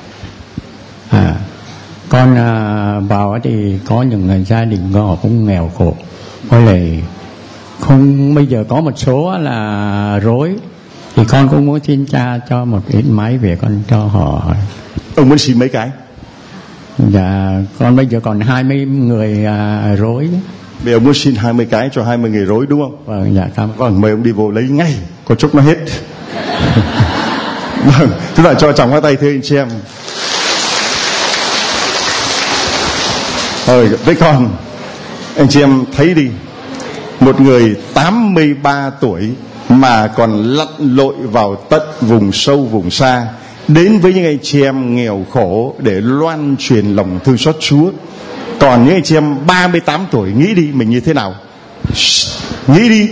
Con vào thì có những gia đình họ cũng nghèo khổ, có lẽ không. Bây giờ có một số là rối, thì con cũng muốn xin cha cho một ít máy về con cho họ. Ông muốn xin mấy cái? Dạ con bây giờ còn 20 người rối. Bây giờ ông muốn xin 20 cái cho 20 người rối đúng không? Vâng, dạ cảm ơn. Vâng, mời ông đi vô lấy ngay, có chốc nó hết. Vâng, chúng ta cho chồng qua tay thưa anh chị em. Với con, anh chị em thấy đi, một người 83 tuổi mà còn lặn lội vào tận vùng sâu vùng xa, đến với những anh chị em nghèo khổ để loan truyền lòng thương xót Chúa. Còn những anh chị em 38 tuổi, nghĩ đi mình như thế nào? Nghĩ đi,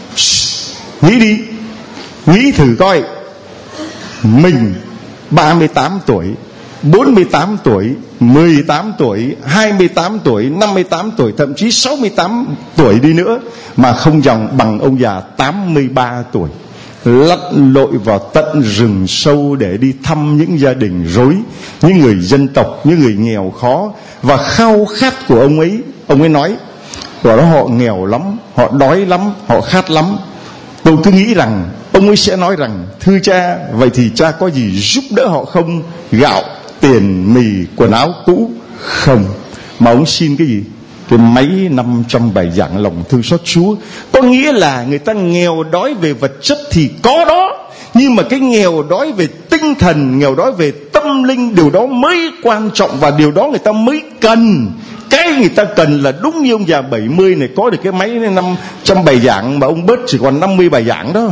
nghĩ thử coi. Mình 38 tuổi, 48 tuổi, 18 tuổi, 28 tuổi, 58 tuổi, thậm chí 68 tuổi đi nữa mà không dòng bằng ông già 83 tuổi lặn lội vào tận rừng sâu để đi thăm những gia đình rối, những người dân tộc, những người nghèo khó. Và khao khát của ông ấy nói Và đó họ nghèo lắm, họ đói lắm, họ khát lắm. Tôi cứ nghĩ rằng ông ấy sẽ nói rằng: thưa cha, vậy thì cha có gì giúp đỡ họ không? Gạo, tiền, mì, quần áo cũ? Không. Mà ông xin cái gì? Cái máy 500 bài giảng lòng thương xót Chúa. Có nghĩa là người ta nghèo đói về vật chất thì có đó, nhưng mà cái nghèo đói về tinh thần, nghèo đói về tâm linh, điều đó mới quan trọng và điều đó người ta mới cần. Cái người ta cần là đúng như ông già 70 này có được cái máy 500 bài giảng mà ông bớt chỉ còn 50 bài giảng đó.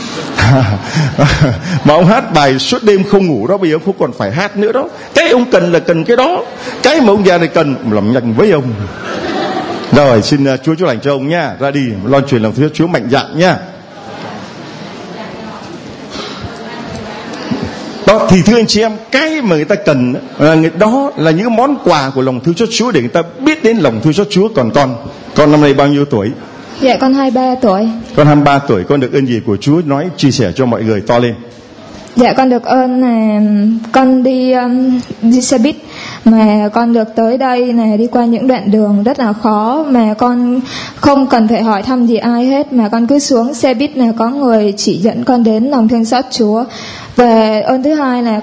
Mà ông hát bài suốt đêm không ngủ đó, bây giờ ông không còn phải hát nữa đó. Cái ông cần là cần cái đó. Cái mà ông già này cần làm nhanh với ông. Rồi, xin Chúa chúc lành cho ông nha. Ra đi loan truyền lòng thương Chúa mạnh dạn nha. Đó, thì thưa anh chị em, cái mà người ta cần đó là những món quà của lòng thương xót Chúa để người ta biết đến lòng thương xót Chúa. Còn con năm nay bao nhiêu tuổi? Dạ con 23 tuổi. Con 23 tuổi, con được ơn gì của Chúa? Nói chia sẻ cho mọi người to lên. Dạ con được ơn là con đi xe buýt mà con được tới đây này, đi qua những đoạn đường rất là khó mà con không cần phải hỏi thăm gì ai hết, mà con cứ xuống xe buýt là có người chỉ dẫn con đến lòng thương xót Chúa. Và ơn thứ hai là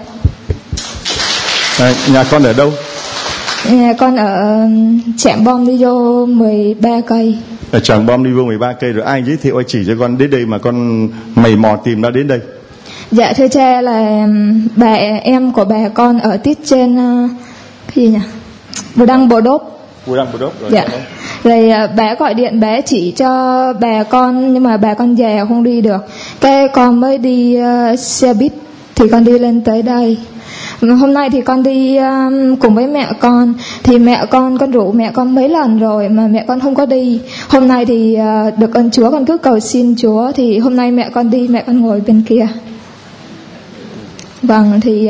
nhà con ở đâu? Nhà con ở Trảng Bom đi vô 13 cây. Ở Trảng Bom đi vô 13 cây rồi ai giới thiệu ai chỉ cho con đến đây mà con mày mò tìm ra đến đây? Dạ thưa cha là bà em của bà con ở tít trên cái gì nhỉ? Bù Đăng Bồ Đốp. Bù Đăng Bồ Đốp rồi. Dạ. Rồi bà gọi điện bà chỉ cho bà con, nhưng mà bà con già không đi được. Cái con mới đi xe buýt thì con đi lên tới đây. Hôm nay thì con đi cùng với mẹ con. Thì mẹ con rủ mẹ con mấy lần rồi mà mẹ con không có đi. Hôm nay thì được ơn Chúa, con cứ cầu xin Chúa. Thì hôm nay mẹ con đi, mẹ con ngồi bên kia. Vâng, thì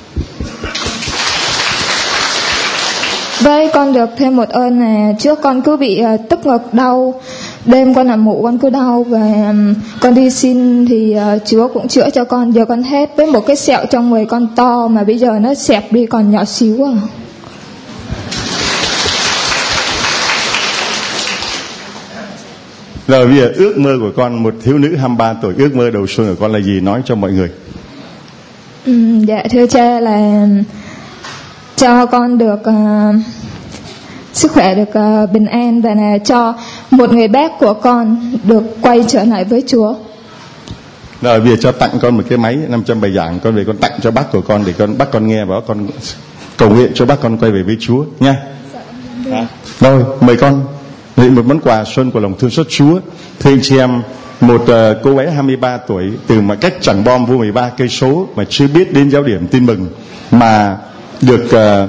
với con được thêm một ơn là trước con cứ bị tức ngực đau, đêm con nằm ngủ con cứ đau, và con đi xin thì Chúa cũng chữa cho con. Giờ con hết với một cái sẹo trong người con to mà bây giờ nó xẹp đi còn nhỏ xíu à. Rồi bây giờ ước mơ của con, một thiếu nữ 23 tuổi, ước mơ đầu xuân của con là gì? Nói cho mọi người. Dạ thưa cha là cho con được sức khỏe, được bình an, và là cho một người bác của con được quay trở lại với Chúa. Rồi bây giờ cho tặng con một cái máy 500 bài giảng, con về con tặng cho bác của con để bác con nghe và con cầu nguyện cho bác con quay về với Chúa nha. Rồi mời con nhận một món quà xuân của lòng thương xót Chúa. Thưa anh chị em, một cô bé 23 tuổi từ mà cách Trảng Bom vô 13 cây số mà chưa biết đến giáo điểm tin mừng mà được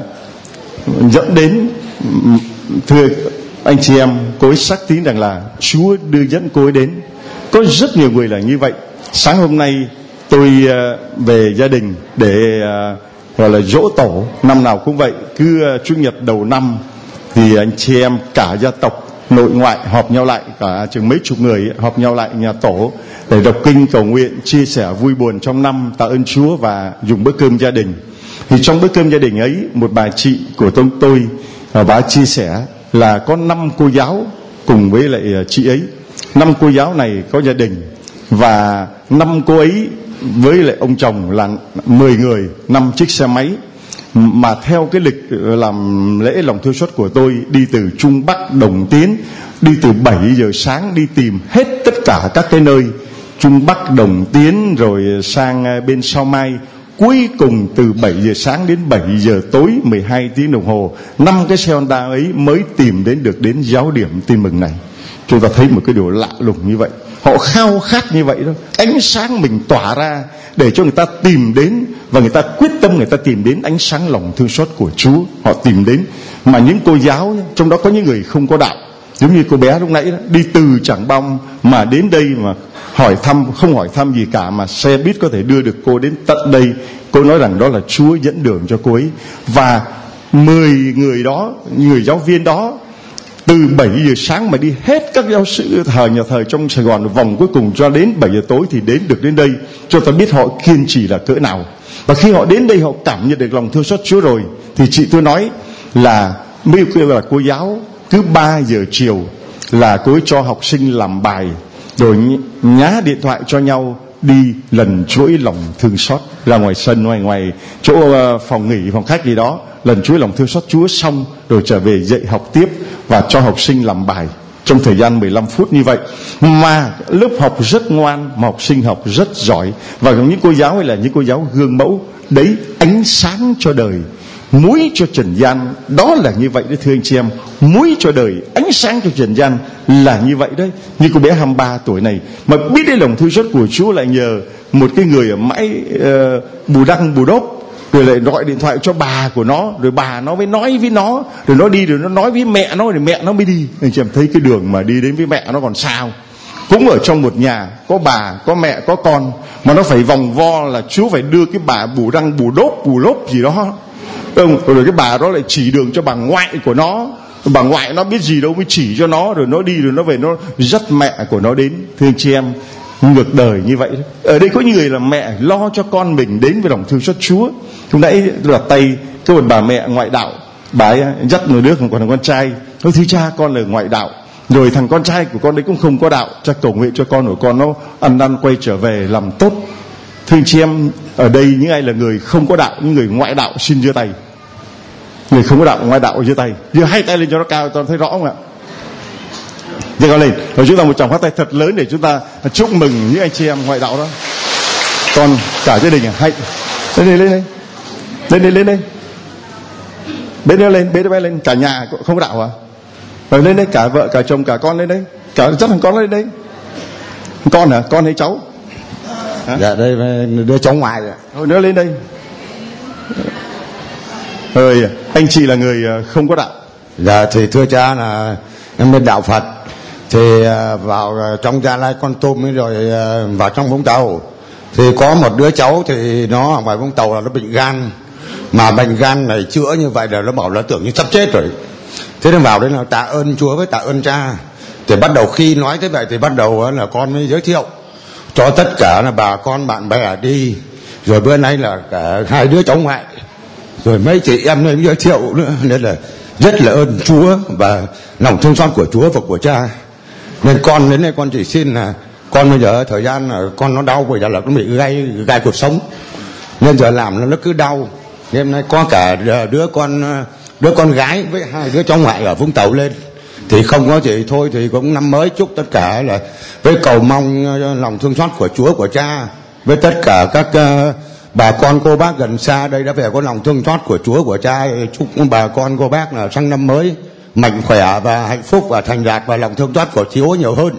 dẫn đến. Thưa anh chị em, cô ấy xác tín rằng là Chúa đưa dẫn cô ấy đến. Có rất nhiều người là như vậy. Sáng hôm nay tôi về gia đình để gọi là dỗ tổ, năm nào cũng vậy, cứ chủ nhật đầu năm thì anh chị em cả gia tộc nội ngoại họp nhau lại, cả chừng mấy chục người họp nhau lại nhà tổ để đọc kinh, cầu nguyện, chia sẻ vui buồn trong năm, tạ ơn Chúa và dùng bữa cơm gia đình. Thì trong bữa cơm gia đình ấy, một bà chị của tôi bà chia sẻ là có 5 cô giáo cùng với lại chị ấy. 5 cô giáo này có gia đình và 5 cô ấy với lại ông chồng là 10 người, 5 chiếc xe máy. Mà theo cái lịch làm lễ lòng thương xót của tôi, đi từ Trung Bắc Đồng Tiến, đi từ 7 giờ sáng đi tìm hết tất cả các cái nơi Trung Bắc Đồng Tiến rồi sang bên Sao Mai. Cuối cùng từ 7 giờ sáng đến 7 giờ tối 12 tiếng đồng hồ, 5 cái xe Honda ấy mới tìm được đến giáo điểm tin mừng này. Chúng ta thấy một cái điều lạ lùng như vậy. Họ khao khát như vậy đó. Ánh sáng mình tỏa ra để cho người ta tìm đến, và người ta quyết tâm người ta tìm đến ánh sáng lòng thương xót của Chúa. Họ tìm đến. Mà những cô giáo, trong đó có những người không có đạo, giống như cô bé lúc nãy đó, đi từ Trảng Bom mà đến đây mà hỏi thăm, không hỏi thăm gì cả, mà xe buýt có thể đưa được cô đến tận đây. Cô nói rằng đó là Chúa dẫn đường cho cô ấy. Và 10 người đó, người giáo viên đó, từ 7 giờ sáng mà đi hết các giáo sư nhà thờ trong Sài Gòn vòng cuối cùng cho đến 7 giờ tối thì được đến đây, cho ta biết họ kiên trì là cỡ nào. Và khi họ đến đây họ cảm nhận được lòng thương xót Chúa rồi, thì chị tôi nói là mấy cô là cô giáo cứ 3 giờ chiều là cô ấy cho học sinh làm bài rồi nhá điện thoại cho nhau đi lần chuỗi lòng thương xót ra ngoài sân, ngoài chỗ phòng nghỉ, phòng khách gì đó, lần chuỗi lòng thương xót Chúa xong rồi trở về dạy học tiếp và cho học sinh làm bài trong thời gian 15 phút như vậy. Mà lớp học rất ngoan, mà học sinh học rất giỏi, và những cô giáo ấy là những cô giáo gương mẫu đấy, ánh sáng cho đời, muối cho trần gian. Đó là như vậy đấy thưa anh chị em, muối cho đời, ánh sáng cho trần gian là như vậy đấy. Như cô bé 23 tuổi này mà biết đến lòng thương xót của Chúa lại nhờ một cái người ở mãi Bù Đăng Bù Đốc, rồi lại gọi điện thoại cho bà của nó, rồi bà nó mới nói với nó, rồi nó đi, rồi nó nói với mẹ nó, rồi mẹ nó mới đi. Anh chị em thấy cái đường mà đi đến với mẹ nó còn sao. Cũng ở trong một nhà, có bà, có mẹ, có con, mà nó phải vòng vo là Chúa phải đưa cái bà Bù Đăng Bù Đốc Bù Lốp gì đó, rồi cái bà đó lại chỉ đường cho bà ngoại của nó. Bà ngoại nó biết gì đâu mới chỉ cho nó, rồi nó đi, rồi nó về nó dắt mẹ của nó đến. Thưa anh chị em, ngược đời như vậy. Ở đây có những người là mẹ lo cho con mình đến với lòng thương xót Chúa. Hôm nãy đặt tay có một bà mẹ ngoại đạo, bà ấy dắt một đứa còn thằng con trai, nói thưa cha con là ngoại đạo, rồi thằng con trai của con đấy cũng không có đạo, cha cầu nguyện cho con của con nó ăn năn quay trở về làm tốt. Thưa anh chị em, ở đây những ai là người không có đạo, những người ngoại đạo xin giơ tay. Người không có đạo, ngoại đạo giơ tay, giơ hai tay lên cho nó cao, tôi thấy rõ không ạ? Giơ cao lên, rồi chúng ta một tràng phát tay thật lớn để chúng ta chúc mừng những anh chị em ngoại đạo đó. Còn cả gia đình hay lên đây, bế nó lên, cả nhà không có đạo à? Rồi lên đây, cả vợ cả chồng cả con lên đây, cả dắt thằng con lên đây. Con hả? Con hay cháu? Hả? Dạ đây đứa cháu ngoại rồi. Thôi nữa lên đây. Rồi anh chị là người không có đạo. Dạ thì thưa cha là em bên đạo Phật, thì vào trong Gia Lai Con Tum rồi vào trong Vũng Tàu, thì có một đứa cháu thì nó ở ngoài Vũng Tàu là nó bệnh gan, mà bệnh gan này chữa như vậy là nó bảo là tưởng như sắp chết rồi. Thế nên vào đây là tạ ơn Chúa với tạ ơn cha. Thì bắt đầu khi nói thế vậy thì bắt đầu là con mới giới thiệu cho tất cả là bà con bạn bè đi, rồi bữa nay là cả hai đứa cháu ngoại, rồi mấy chị em nên giới thiệu nữa. Nên là rất là ơn Chúa và lòng thương xót của Chúa và của cha. Nên con đến đây con chỉ xin là con bây giờ thời gian là con nó đau, bây giờ là nó bị gai cuộc sống, nên giờ làm nó cứ đau. Đêm nay có cả đứa con gái với hai đứa cháu ngoại ở Vũng Tàu lên, thì không có gì thôi thì cũng năm mới chúc tất cả là với cầu mong lòng thương xót của Chúa của cha, với tất cả các bà con cô bác gần xa đây đã về có lòng thương xót của Chúa của cha. Chúc bà con cô bác là sang năm mới mạnh khỏe và hạnh phúc và thành đạt và lòng thương xót của Chúa nhiều hơn.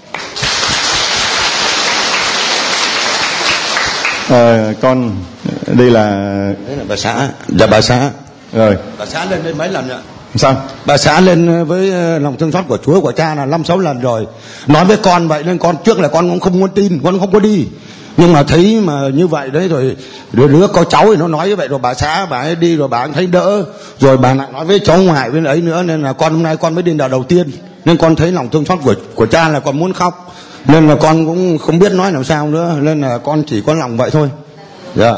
Con đây là bà xã. Dạ bà xã. Rồi Bà xã lên đây mấy lần ạ? Sao? Bà xã lên với lòng thương xót của Chúa của cha là 5-6 lần rồi. Nói với con vậy nên con trước là con cũng không muốn tin, con không có đi. Nhưng mà thấy mà như vậy đấy, rồi đứa có cháu thì nó nói như vậy, rồi bà xã bà ấy đi rồi bà ấy thấy đỡ, rồi bà lại nói với cháu ngoại bên ấy nữa, nên là con hôm nay con mới đi đợt đầu tiên, nên con thấy lòng thương xót của cha là con muốn khóc, nên là con cũng không biết nói làm sao nữa, nên là con chỉ có lòng vậy thôi. Dạ.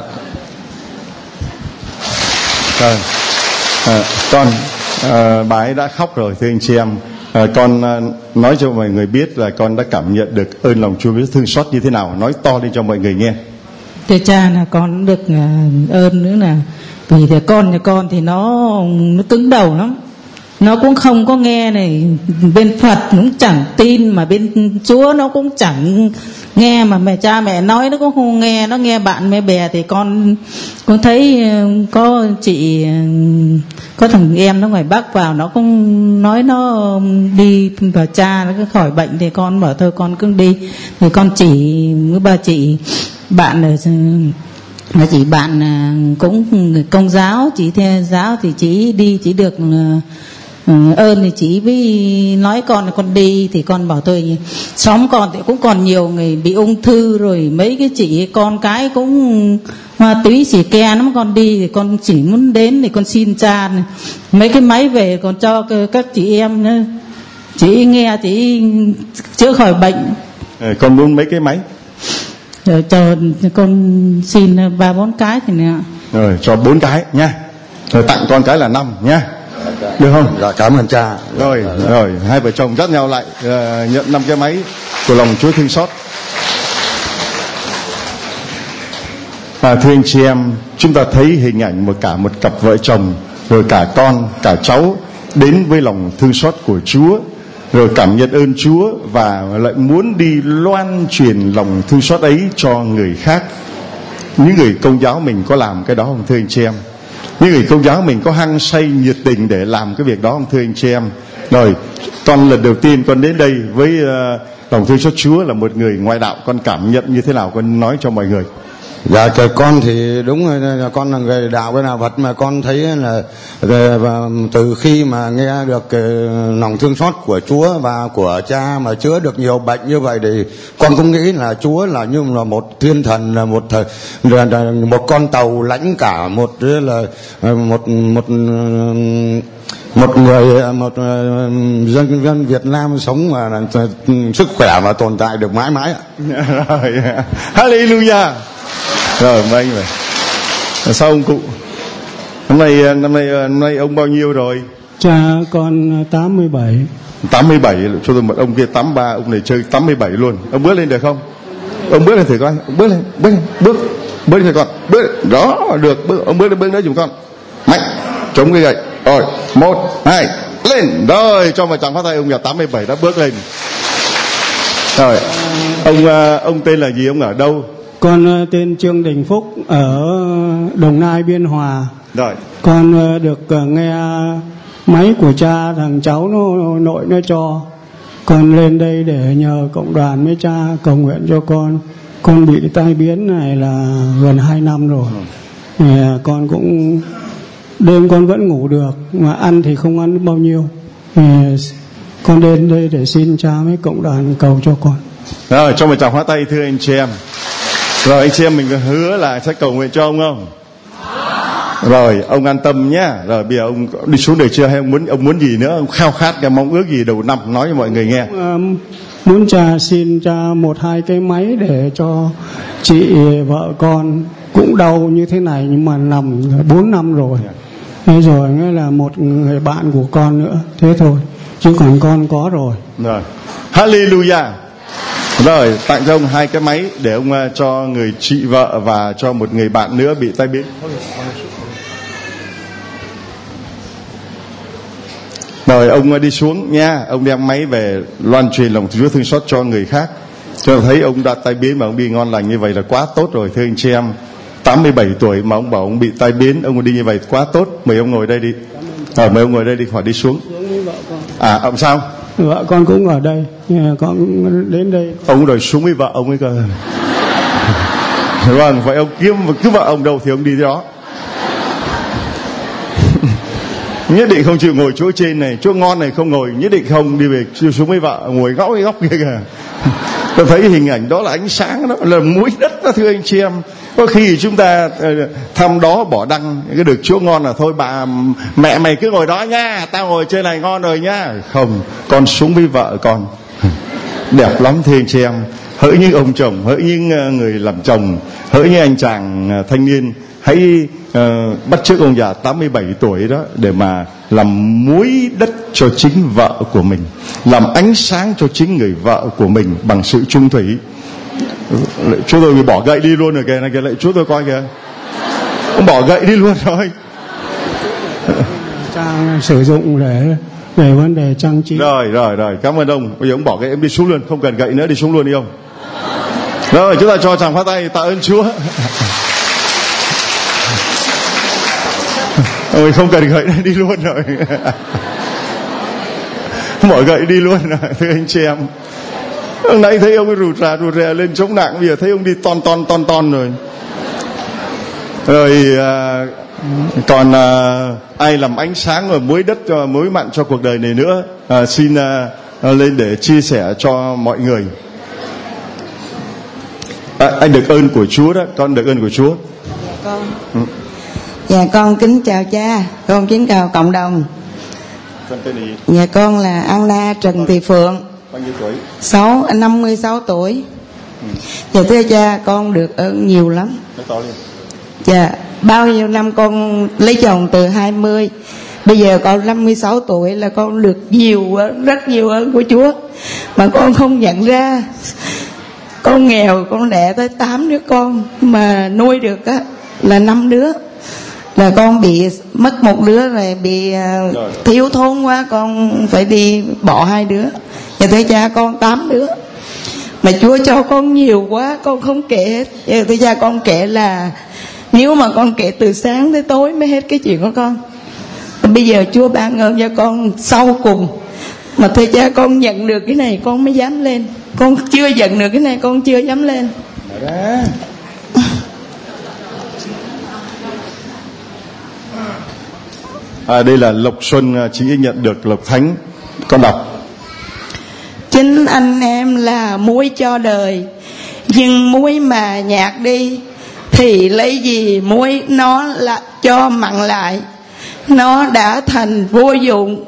Con bà ấy đã khóc rồi thưa anh chị em. Con nói cho mọi người biết là con đã cảm nhận được ơn lòng Chúa với thương xót như thế nào. Nói to lên cho mọi người nghe. Thưa cha là con được ơn nữa là vì thì con nhà con thì nó cứng đầu lắm, nó cũng không có nghe này, bên Phật cũng chẳng tin, mà bên Chúa nó cũng chẳng nghe, mà mẹ cha mẹ nói nó cũng không nghe, nó nghe bạn với bè. Thì con thấy có chị, có thằng em nó ngoài Bắc vào, nó cũng nói nó đi vào cha nó cứ khỏi bệnh, thì con bảo thôi con cứ đi. Thì con chỉ với bà chị bạn ở mà chị bạn cũng người Công giáo, chị theo giáo thì chị đi, chỉ được ơn thì chị với nói con là con đi. Thì con bảo thôi, xóm con thì cũng còn nhiều người bị ung thư, rồi mấy cái chị con cái cũng ma túy xì ke lắm. Con đi thì con chỉ muốn đến thì con xin cha này, mấy cái máy về còn cho các chị em nữa, chị nghe chị chữa khỏi bệnh. Con muốn mấy cái máy? Rồi cho con xin 3-4 cái thì nè. Rồi cho 4 cái nha. Rồi tặng con cái là 5 nha. Được không? Dạ, cảm ơn cha. Rồi, hai vợ chồng dắt nhau lại nhận 5 cái máy của lòng Chúa thương xót. Thưa anh chị em, chúng ta thấy hình ảnh một cặp vợ chồng, rồi cả con, cả cháu đến với lòng thương xót của Chúa, rồi cảm nhận ơn Chúa và lại muốn đi loan truyền lòng thương xót ấy cho người khác. Những người Công giáo mình có làm cái đó không thưa anh chị em? Những người Công giáo mình có hăng say nhiệt tình để làm cái việc đó không thưa anh chị em? Rồi, con lần đầu tiên con đến đây với lòng thương xót Chúa là một người ngoại đạo, con cảm nhận như thế nào con nói cho mọi người. Dạ, con thì đúng là con là người đạo với đạo Phật, mà con thấy là từ khi mà nghe được lòng thương xót của Chúa và của cha mà chữa được nhiều bệnh như vậy thì con cũng nghĩ là Chúa là như là một thiên thần, là một con tàu lãnh cả một dân Việt Nam sống mà sức khỏe và tồn tại được mãi mãi ạ. Rồi, hallelujah. Rồi anh vậy. Sao ông cụ? Năm nay ông bao nhiêu rồi? Cha con 87. 87, cho tôi một ông kia 83, ông này chơi 87 luôn. Ông bước lên được không? Ông bước lên thử coi. Ông bước lên thử con. Bước. Đó, được. Ông bước nữa giùm con. Mạnh. Chống cái gậy. Rồi, 1, 2, lên. Rồi, cho một tràng phát tay, ông nhà 87 đã bước lên. Rồi, ông tên là gì, ông ở đâu? Con tên Trương Đình Phúc, ở Đồng Nai, Biên Hòa. Rồi. Con được nghe máy của cha, thằng cháu nội nó cho. Con lên đây để nhờ cộng đoàn với cha cầu nguyện cho con. Con bị tai biến này là gần 2 năm rồi. Con cũng đêm con vẫn ngủ được, mà ăn thì không ăn bao nhiêu. Con đến đây để xin cha với cộng đoàn cầu cho con. Rồi, cho một tràng hóa tay thưa anh chị em. Rồi anh chị em mình hứa là sẽ cầu nguyện cho ông không? Rồi ông an tâm nhá. Rồi bây giờ ông đi xuống được chưa, hay ông muốn gì nữa? Ông khao khát cái mong ước gì đầu năm nói cho mọi người nghe? Muốn cha xin cha 1-2 cái máy để cho chị vợ con cũng đau như thế này nhưng mà nằm 4 năm rồi. Thế rồi nghĩa là một người bạn của con nữa. Thế thôi, chứ còn con có rồi. Rồi, hallelujah. Rồi, tặng cho ông 2 cái máy để ông cho người chị vợ và cho một người bạn nữa bị tai biến. Rồi ông đi xuống nha. Ông đem máy về loan truyền lòng Chúa thương xót cho người khác. Cho thấy ông đã tai biến mà ông đi ngon lành như vậy là quá tốt rồi thưa anh chị em. 87 tuổi mà ông bảo ông bị tai biến, ông đi như vậy quá tốt. Mời ông ngồi đây đi. Mời ông ngồi đây đi, khỏi đi xuống. Ông sao? Vợ con cũng ở đây, con đến đây. Ông đòi xuống với vợ ông ấy cơ. Vâng, vậy ông cứ vợ ông đâu thì ông đi đó. Nhất định không chịu ngồi chỗ trên này, chỗ ngon này không ngồi, nhất định không đi về xuống với vợ, ngồi góc kia kìa. Tôi thấy hình ảnh đó là ánh sáng, đó là muối đất đó thưa anh chị em. Có khi chúng ta thăm đó bỏ đăng cái được chỗ ngon là thôi bà mẹ mày cứ ngồi đó nha, tao ngồi trên này ngon rồi nhá. Không, con xuống với vợ con. Đẹp lắm thưa anh chị em. Hỡi những ông chồng, hỡi những người làm chồng, hỡi những anh chàng thanh niên, hãy bắt chước ông già 87 tuổi đó để mà làm muối đất cho chính vợ của mình, làm ánh sáng cho chính người vợ của mình bằng sự trung thủy. Chúa tôi bị bỏ gậy đi luôn rồi kìa, này kìa, lại Chúa tôi coi kìa, ông bỏ gậy đi luôn rồi. Trang sử dụng để vấn đề trang trí. Rồi, cảm ơn ông. Bây giờ ông bỏ gậy, em đi xuống luôn, không cần gậy nữa, đi xuống luôn đi ông. Rồi, chúng ta cho chàng phát tay tạ ơn Chúa. Ôi, không cần gậy đi luôn rồi. Bỏ gậy đi luôn rồi thưa anh chị em. Hôm nay thấy ông rụt rè lên chống nặng, bây giờ thấy ông đi ton rồi. Rồi còn ai làm ánh sáng và muối đất cho muối mặn cho cuộc đời này nữa, xin lên để chia sẻ cho mọi người. Anh được ơn của Chúa đó, con được ơn của Chúa. Dạ con kính chào cha, con kính chào cộng đồng. Con tên gì? Dạ con là Anna Trần Thị Phượng. Bao nhiêu tuổi? 56 tuổi. Dạ thưa cha, con được ơn nhiều lắm. Nói to lên. Dạ, bao nhiêu năm con lấy chồng từ 20 Bây giờ con 56 tuổi là con được nhiều, rất nhiều ơn của Chúa mà con không nhận ra. Con nghèo, con đẻ tới 8 đứa con mà nuôi được á là 5 đứa. Là con bị mất một đứa rồi, bị thiếu thốn quá, con phải đi bỏ 2 đứa. Và thưa cha con 8 đứa mà Chúa cho con nhiều quá, con không kể hết. Thưa cha con kể là nếu mà con kể từ sáng tới tối mới hết cái chuyện của con. Bây giờ Chúa ban ơn cho con sau cùng. Mà thưa cha con nhận được cái này con mới dám lên. Con chưa nhận được cái này con chưa dám lên. Đây là Lộc Xuân, chị ấy nhận được lộc thánh. Con đọc. Chính anh em là muối cho đời, nhưng muối mà nhạt đi thì lấy gì muối nó là cho mặn lại, nó đã thành vô dụng.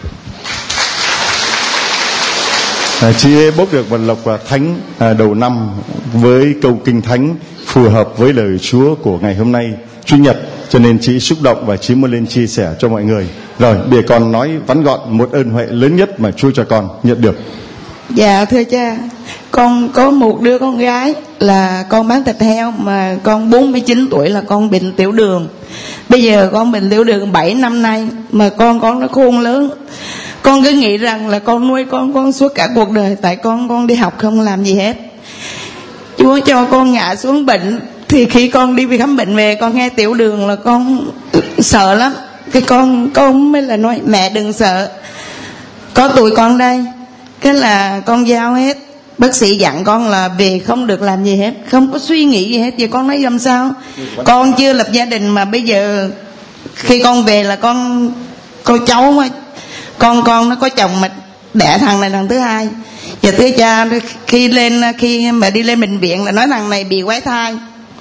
Chị ấy bốc được một lộc thánh đầu năm với câu kinh thánh phù hợp với lời Chúa của ngày hôm nay Chủ nhật, cho nên chị xúc động và chị muốn lên chia sẻ cho mọi người. Rồi để con nói vắn gọn một ơn huệ lớn nhất mà Chúa cho con nhận được. Dạ thưa cha, con có một đứa con gái là con bán thịt heo, mà con 49 tuổi là con bệnh tiểu đường. Bây giờ con bệnh tiểu đường 7 năm nay mà con nó khôn lớn. Con cứ nghĩ rằng là con nuôi con suốt cả cuộc đời, tại con đi học không làm gì hết. Chúa cho con ngã xuống bệnh, thì khi con đi khám bệnh về con nghe tiểu đường là con sợ lắm. Cái con mới là nói mẹ đừng sợ, có tụi con đây. Cái là con giao hết. Bác sĩ dặn con là về không được làm gì hết, không có suy nghĩ gì hết. Vậy con nói làm sao? Con chưa lập gia đình mà bây giờ khi con về là con cháu mà con nó có chồng mà đẻ thằng này thằng thứ hai. Giờ thưa cha, khi mà đi lên bệnh viện là nói thằng này bị quái thai,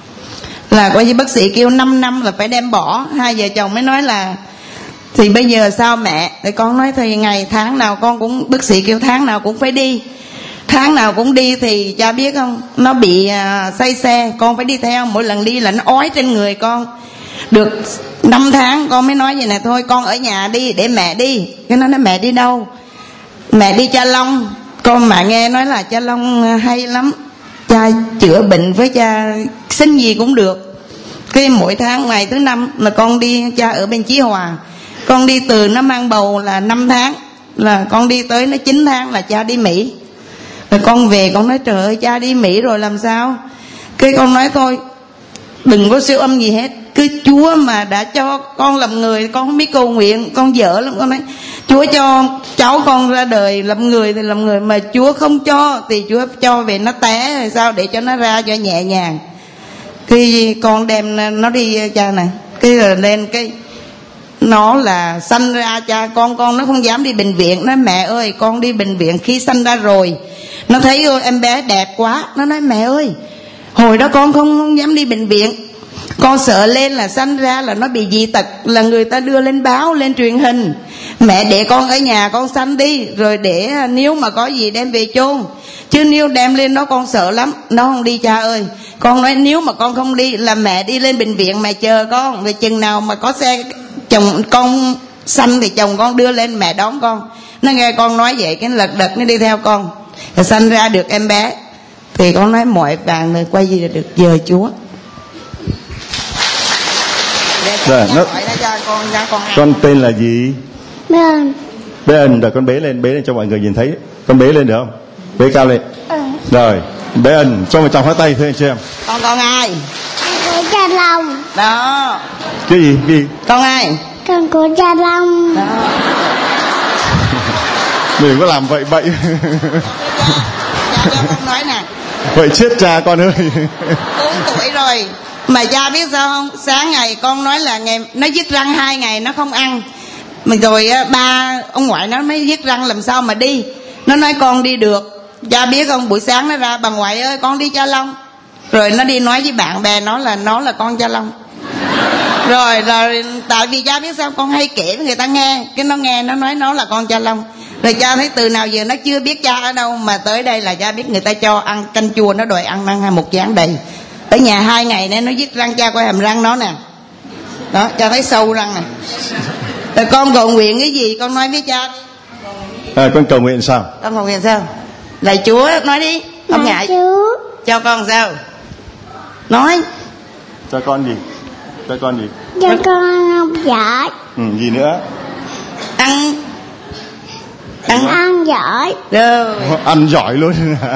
là coi như bác sĩ kêu 5 năm là phải đem bỏ. Hai vợ chồng mới nói là thì bây giờ sao mẹ? Thì con nói thì ngày tháng nào con cũng, bác sĩ kêu tháng nào cũng phải đi, tháng nào cũng đi. Thì cha biết không, nó bị say xe, con phải đi theo. Mỗi lần đi là nó ói trên người con. Được 5 tháng con mới nói vậy nè, thôi con ở nhà đi để mẹ đi. Cái nó nói mẹ đi đâu? Mẹ đi Cha Long. Con mà nghe nói là Cha Long hay lắm, cha chữa bệnh với cha xin gì cũng được. Cái mỗi tháng ngày thứ 5 là con đi, cha ở bên Chí Hòa. Con đi từ nó mang bầu là 5 tháng là con đi tới nó 9 tháng là cha đi Mỹ. Rồi con về con nói trời ơi cha đi Mỹ rồi làm sao? Cái con nói thôi đừng có siêu âm gì hết, cứ Chúa mà đã cho con làm người, con không biết cầu nguyện, con dở lắm. Con nói Chúa cho cháu con ra đời làm người thì làm người, mà Chúa không cho thì Chúa cho về nó té rồi sao, để cho nó ra cho nhẹ nhàng. Khi con đem nó đi cha này, cái rồi lên cái nó là sanh ra cha con nó không dám đi bệnh viện. Nói mẹ ơi con đi bệnh viện khi sanh ra rồi, nó thấy ôi em bé đẹp quá, nó nói mẹ ơi hồi đó con không dám đi bệnh viện, con sợ lên là sanh ra là nó bị dị tật, là người ta đưa lên báo lên truyền hình. Mẹ để con ở nhà con sanh đi, rồi để nếu mà có gì đem về chôn, chứ nếu đem lên đó con sợ lắm. Nó không đi cha ơi. Con nói nếu mà con không đi là mẹ đi lên bệnh viện mẹ chờ con, rồi chừng nào mà có xe chồng con sanh thì chồng con đưa lên mẹ đón con. Nó nghe con nói vậy cái lật đật nó đi theo con, rồi sanh ra được em bé. Thì con nói mọi vàng người quay gì là được giờ Chúa. Rồi, con tên là gì? Bé Ân. Bé Ân, rồi con bế lên cho mọi người nhìn thấy. Con bế lên được không? Bế cao lên. Rồi, bé Ân, cho một tràng pháo tay thôi anh chị em. Con ai? Con của Cha Long. Đó. Cái gì? Con ai? Con của Cha Long. Đó. Mình có làm vậy bậy. Cha cho con nói nè. Vậy chết cha con ơi. 4 tuổi rồi mà cha biết sao không? Sáng ngày con nói là ngày nó dứt răng 2 ngày nó không ăn, mà rồi ba ông ngoại nó mới dứt răng làm sao mà đi. Nó nói con đi được. Cha biết không, buổi sáng nó ra bà ngoại ơi con đi Cha Long, rồi nó đi nói với bạn bè nó là con Cha Long. Rồi tại vì cha biết sao, con hay kể với người ta nghe, cái nó nghe nó nói nó là con Cha Long. Rồi cha thấy từ nào giờ nó chưa biết cha ở đâu, mà tới đây là cha biết người ta cho ăn canh chua, nó đòi ăn một chén đầy. Ở nhà 2 ngày nên nó dứt răng, cha coi hàm răng nó nè. Đó, cha thấy sâu răng nè. Rồi con cầu nguyện cái gì con nói với cha đi. Con cầu nguyện sao? Con cầu nguyện sao? Lạy Chúa, nói đi. Không ngại. Chúa Cho con sao? Nói. Cho con gì? Cho con gì? cho con học giỏi, Gì nữa? Ăn giỏi. rồi. Ăn giỏi luôn.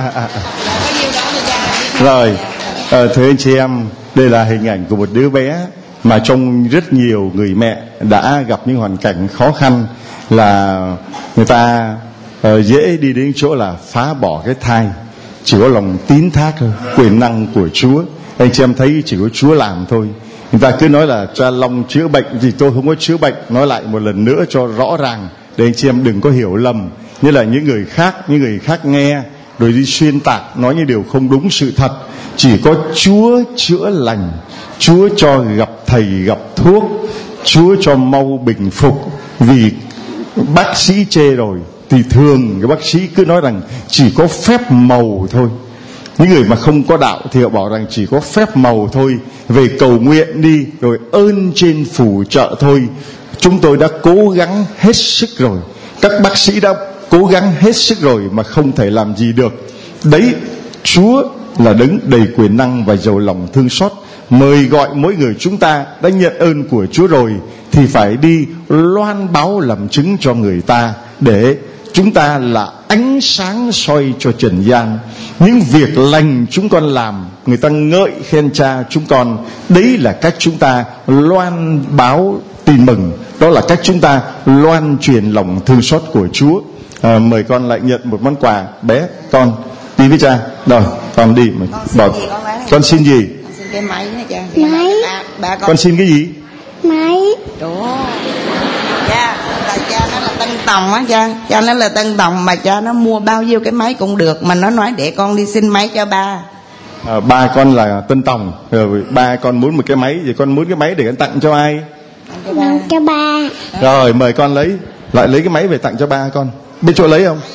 Rồi, thưa anh chị em, đây là hình ảnh của một đứa bé mà trong rất nhiều người mẹ đã gặp những hoàn cảnh khó khăn, là người ta dễ đi đến chỗ là phá bỏ cái thai. Chỉ có lòng tín thác thôi, quyền năng của Chúa. Anh chị em thấy chỉ có Chúa làm thôi. Người ta cứ nói là cha Long chữa bệnh, thì tôi không có chữa bệnh. Nói lại một lần nữa cho rõ ràng để anh chị em đừng có hiểu lầm, như là những người khác nghe rồi đi xuyên tạc, nói những điều không đúng sự thật. Chỉ có Chúa chữa lành, Chúa cho gặp thầy gặp thuốc, Chúa cho mau bình phục. Vì bác sĩ chê rồi thì thường cái bác sĩ cứ nói rằng chỉ có phép màu thôi. Những người mà không có đạo thì họ bảo rằng chỉ có phép màu thôi, về cầu nguyện đi rồi ơn trên phù trợ thôi. Chúng tôi đã cố gắng hết sức rồi, các bác sĩ đã cố gắng hết sức rồi mà không thể làm gì được. Đấy, Chúa là đấng đầy quyền năng và giàu lòng thương xót. Mời gọi mỗi người chúng ta đã nhận ơn của Chúa rồi thì phải đi loan báo làm chứng cho người ta, để chúng ta là ánh sáng soi cho trần gian. Những việc lành chúng con làm, người ta ngợi khen cha chúng con. Đấy là cách chúng ta loan báo tin mừng. Đó là cách chúng ta loan truyền lòng thương xót của Chúa. Mời con lại nhận một món quà bé. Con đi với cha. Rồi, con đi. Con xin gì? Con xin cái máy này cha. Máy. Con xin cái gì? Máy. Đúng. Cha, là cha nó là Tân Tòng á cha. Cha nó là Tân Tòng mà cha nó mua bao nhiêu cái máy cũng được, mà nó nói để con đi xin máy cho ba. Ba con là Tân Tòng, rồi ba con muốn một cái máy, thì con muốn cái máy để con tặng cho ai? Cho ba. Rồi mời con lấy cái máy về tặng cho ba con. Biết chỗ lấy không?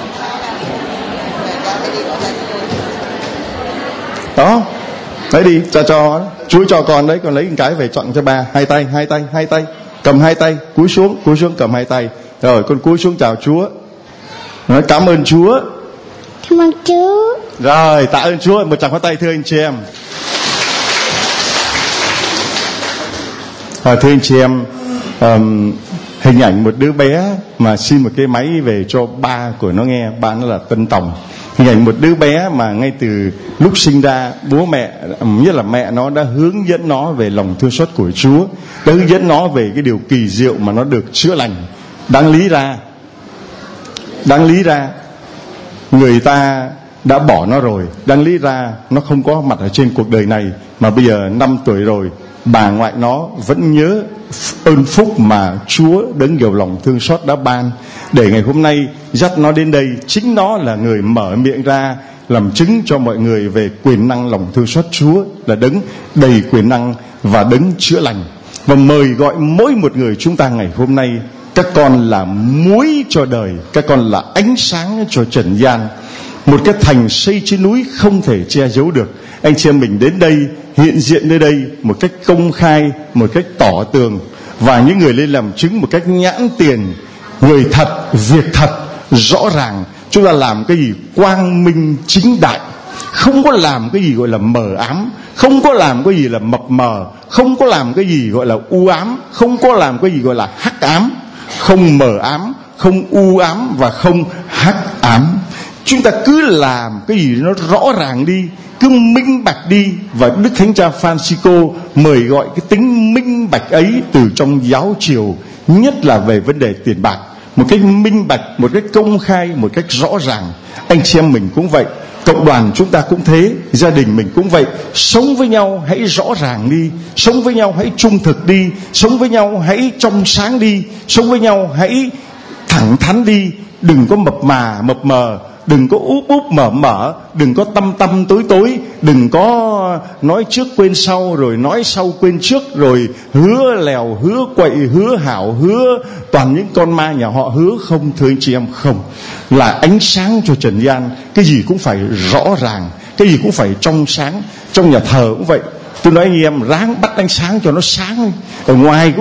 Đó, lấy đi, cha cho, Chúa cho con đấy, con lấy một cái về chọn cho ba. Hai tay, cầm hai tay, cúi xuống cầm hai tay. Rồi con cúi xuống chào Chúa, nói cảm ơn Chúa. Cảm ơn Chúa. Rồi, tạ ơn Chúa. Một tràng pháo tay thưa anh chị em. Thưa anh chị em, hình ảnh một đứa bé mà xin một cái máy về cho ba của nó nghe. Ba nó là Tân Tòng. Hình ảnh một đứa bé mà ngay từ lúc sinh ra, bố mẹ, nhất là mẹ nó đã hướng dẫn nó về lòng thương xót của Chúa, đã hướng dẫn nó về cái điều kỳ diệu mà nó được chữa lành. Đáng lý ra người ta đã bỏ nó rồi, đáng lý ra nó không có mặt ở trên cuộc đời này. Mà bây giờ 5 tuổi rồi, bà ngoại nó vẫn nhớ ơn phúc mà Chúa đấng giàu lòng thương xót đã ban, để ngày hôm nay dắt nó đến đây. Chính nó là người mở miệng ra làm chứng cho mọi người về quyền năng lòng thương xót. Chúa là đấng đầy quyền năng và đấng chữa lành. Và mời gọi mỗi một người chúng ta ngày hôm nay, các con là muối cho đời, các con là ánh sáng cho trần gian. Một cái thành xây trên núi không thể che giấu được. Anh chị em mình đến đây, hiện diện nơi đây một cách công khai, một cách tỏ tường, và những người lên làm chứng một cách nhãn tiền. Người thật, việc thật, rõ ràng. Chúng ta làm cái gì quang minh chính đại, không có làm cái gì gọi là mờ ám, không có làm cái gì là mập mờ, không có làm cái gì gọi là u ám, không có làm cái gì gọi là hắc ám. Không mờ ám, không u ám và không hắc ám. Chúng ta cứ làm cái gì nó rõ ràng đi, cứ minh bạch đi. Và Đức Thánh Cha Francisco mời gọi cái tính minh bạch ấy từ trong giáo triều, nhất là về vấn đề tiền bạc, một cách minh bạch, một cách công khai, một cách rõ ràng. Anh chị em mình cũng vậy, cộng đoàn chúng ta cũng thế, gia đình mình cũng vậy. Sống với nhau hãy rõ ràng đi, sống với nhau hãy trung thực đi, sống với nhau hãy trong sáng đi, sống với nhau hãy thẳng thắn đi. Đừng có mập mờ, đừng có úp mở, đừng có tăm tối, đừng có nói trước quên sau, rồi nói sau quên trước, rồi hứa lèo, hứa quậy, hứa hảo, hứa toàn những con ma nhà họ hứa. Không, thưa anh chị em, không. Là ánh sáng cho trần gian, cái gì cũng phải rõ ràng, cái gì cũng phải trong sáng. Trong nhà thờ cũng vậy, tôi nói anh em ráng bắt ánh sáng cho nó sáng. Ở ngoài cũng vậy,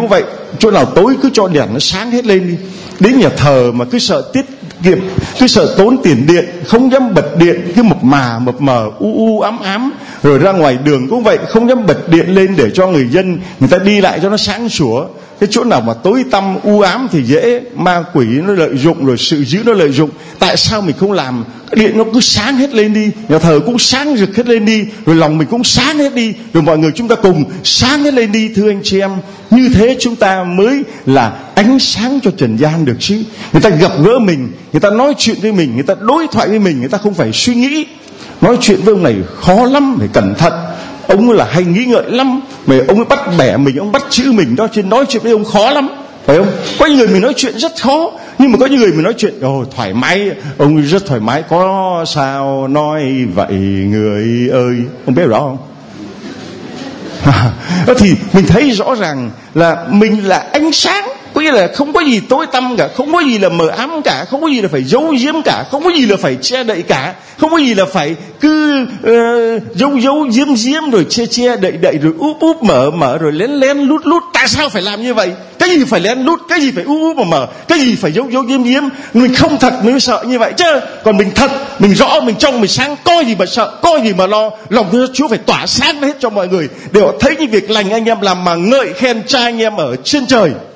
chỗ nào tối cứ cho đèn nó sáng hết lên đi. Đến nhà thờ mà cứ sợ tiết kiệm, cứ sợ tốn tiền điện, không dám bật điện, cứ mập mờ u ám. Rồi ra ngoài đường cũng vậy, không dám bật điện lên để cho người dân người ta đi lại cho nó sáng sủa. Cái chỗ nào mà tối tăm u ám thì dễ ma quỷ nó lợi dụng, rồi sự dữ nó lợi dụng. Tại sao mình không làm cái điện nó cứ sáng hết lên đi, nhà thờ cũng sáng rực hết lên đi, rồi lòng mình cũng sáng hết đi, rồi mọi người chúng ta cùng sáng hết lên đi. Thưa anh chị em, như thế chúng ta mới là ánh sáng cho trần gian được chứ. Người ta gặp gỡ mình, người ta nói chuyện với mình, người ta đối thoại với mình, người ta không phải suy nghĩ. Nói chuyện với ông này khó lắm, phải cẩn thận, ông là hay nghĩ ngợi lắm, mà ông ấy bắt bẻ mình, ông bắt chữ mình đó, chứ nói chuyện với ông khó lắm, phải không? Có những người mình nói chuyện rất khó, nhưng mà có những người mình nói chuyện thoải mái, ông ấy rất thoải mái. Có sao nói vậy người ơi, ông biết rõ không? Thì mình thấy rõ ràng là mình là ánh sáng, có nghĩa là không có gì tối tăm cả, không có gì là mờ ám cả, không có gì là phải giấu giếm cả, không có gì là phải che đậy cả, không có gì là phải cứ giấu giếm rồi che đậy rồi úp mở rồi lén lút. Tại sao phải làm như vậy? Cái gì phải lén lút, cái gì phải úp mở, cái gì phải giấu giếm? Mình không thật mình mới sợ như vậy chứ. Còn mình thật, mình rõ, mình trong, mình sáng, có gì mà sợ, có gì mà lo. Lòng Chúa phải tỏa sáng hết cho mọi người để họ thấy những việc lành anh em làm mà ngợi khen cha anh em ở trên trời.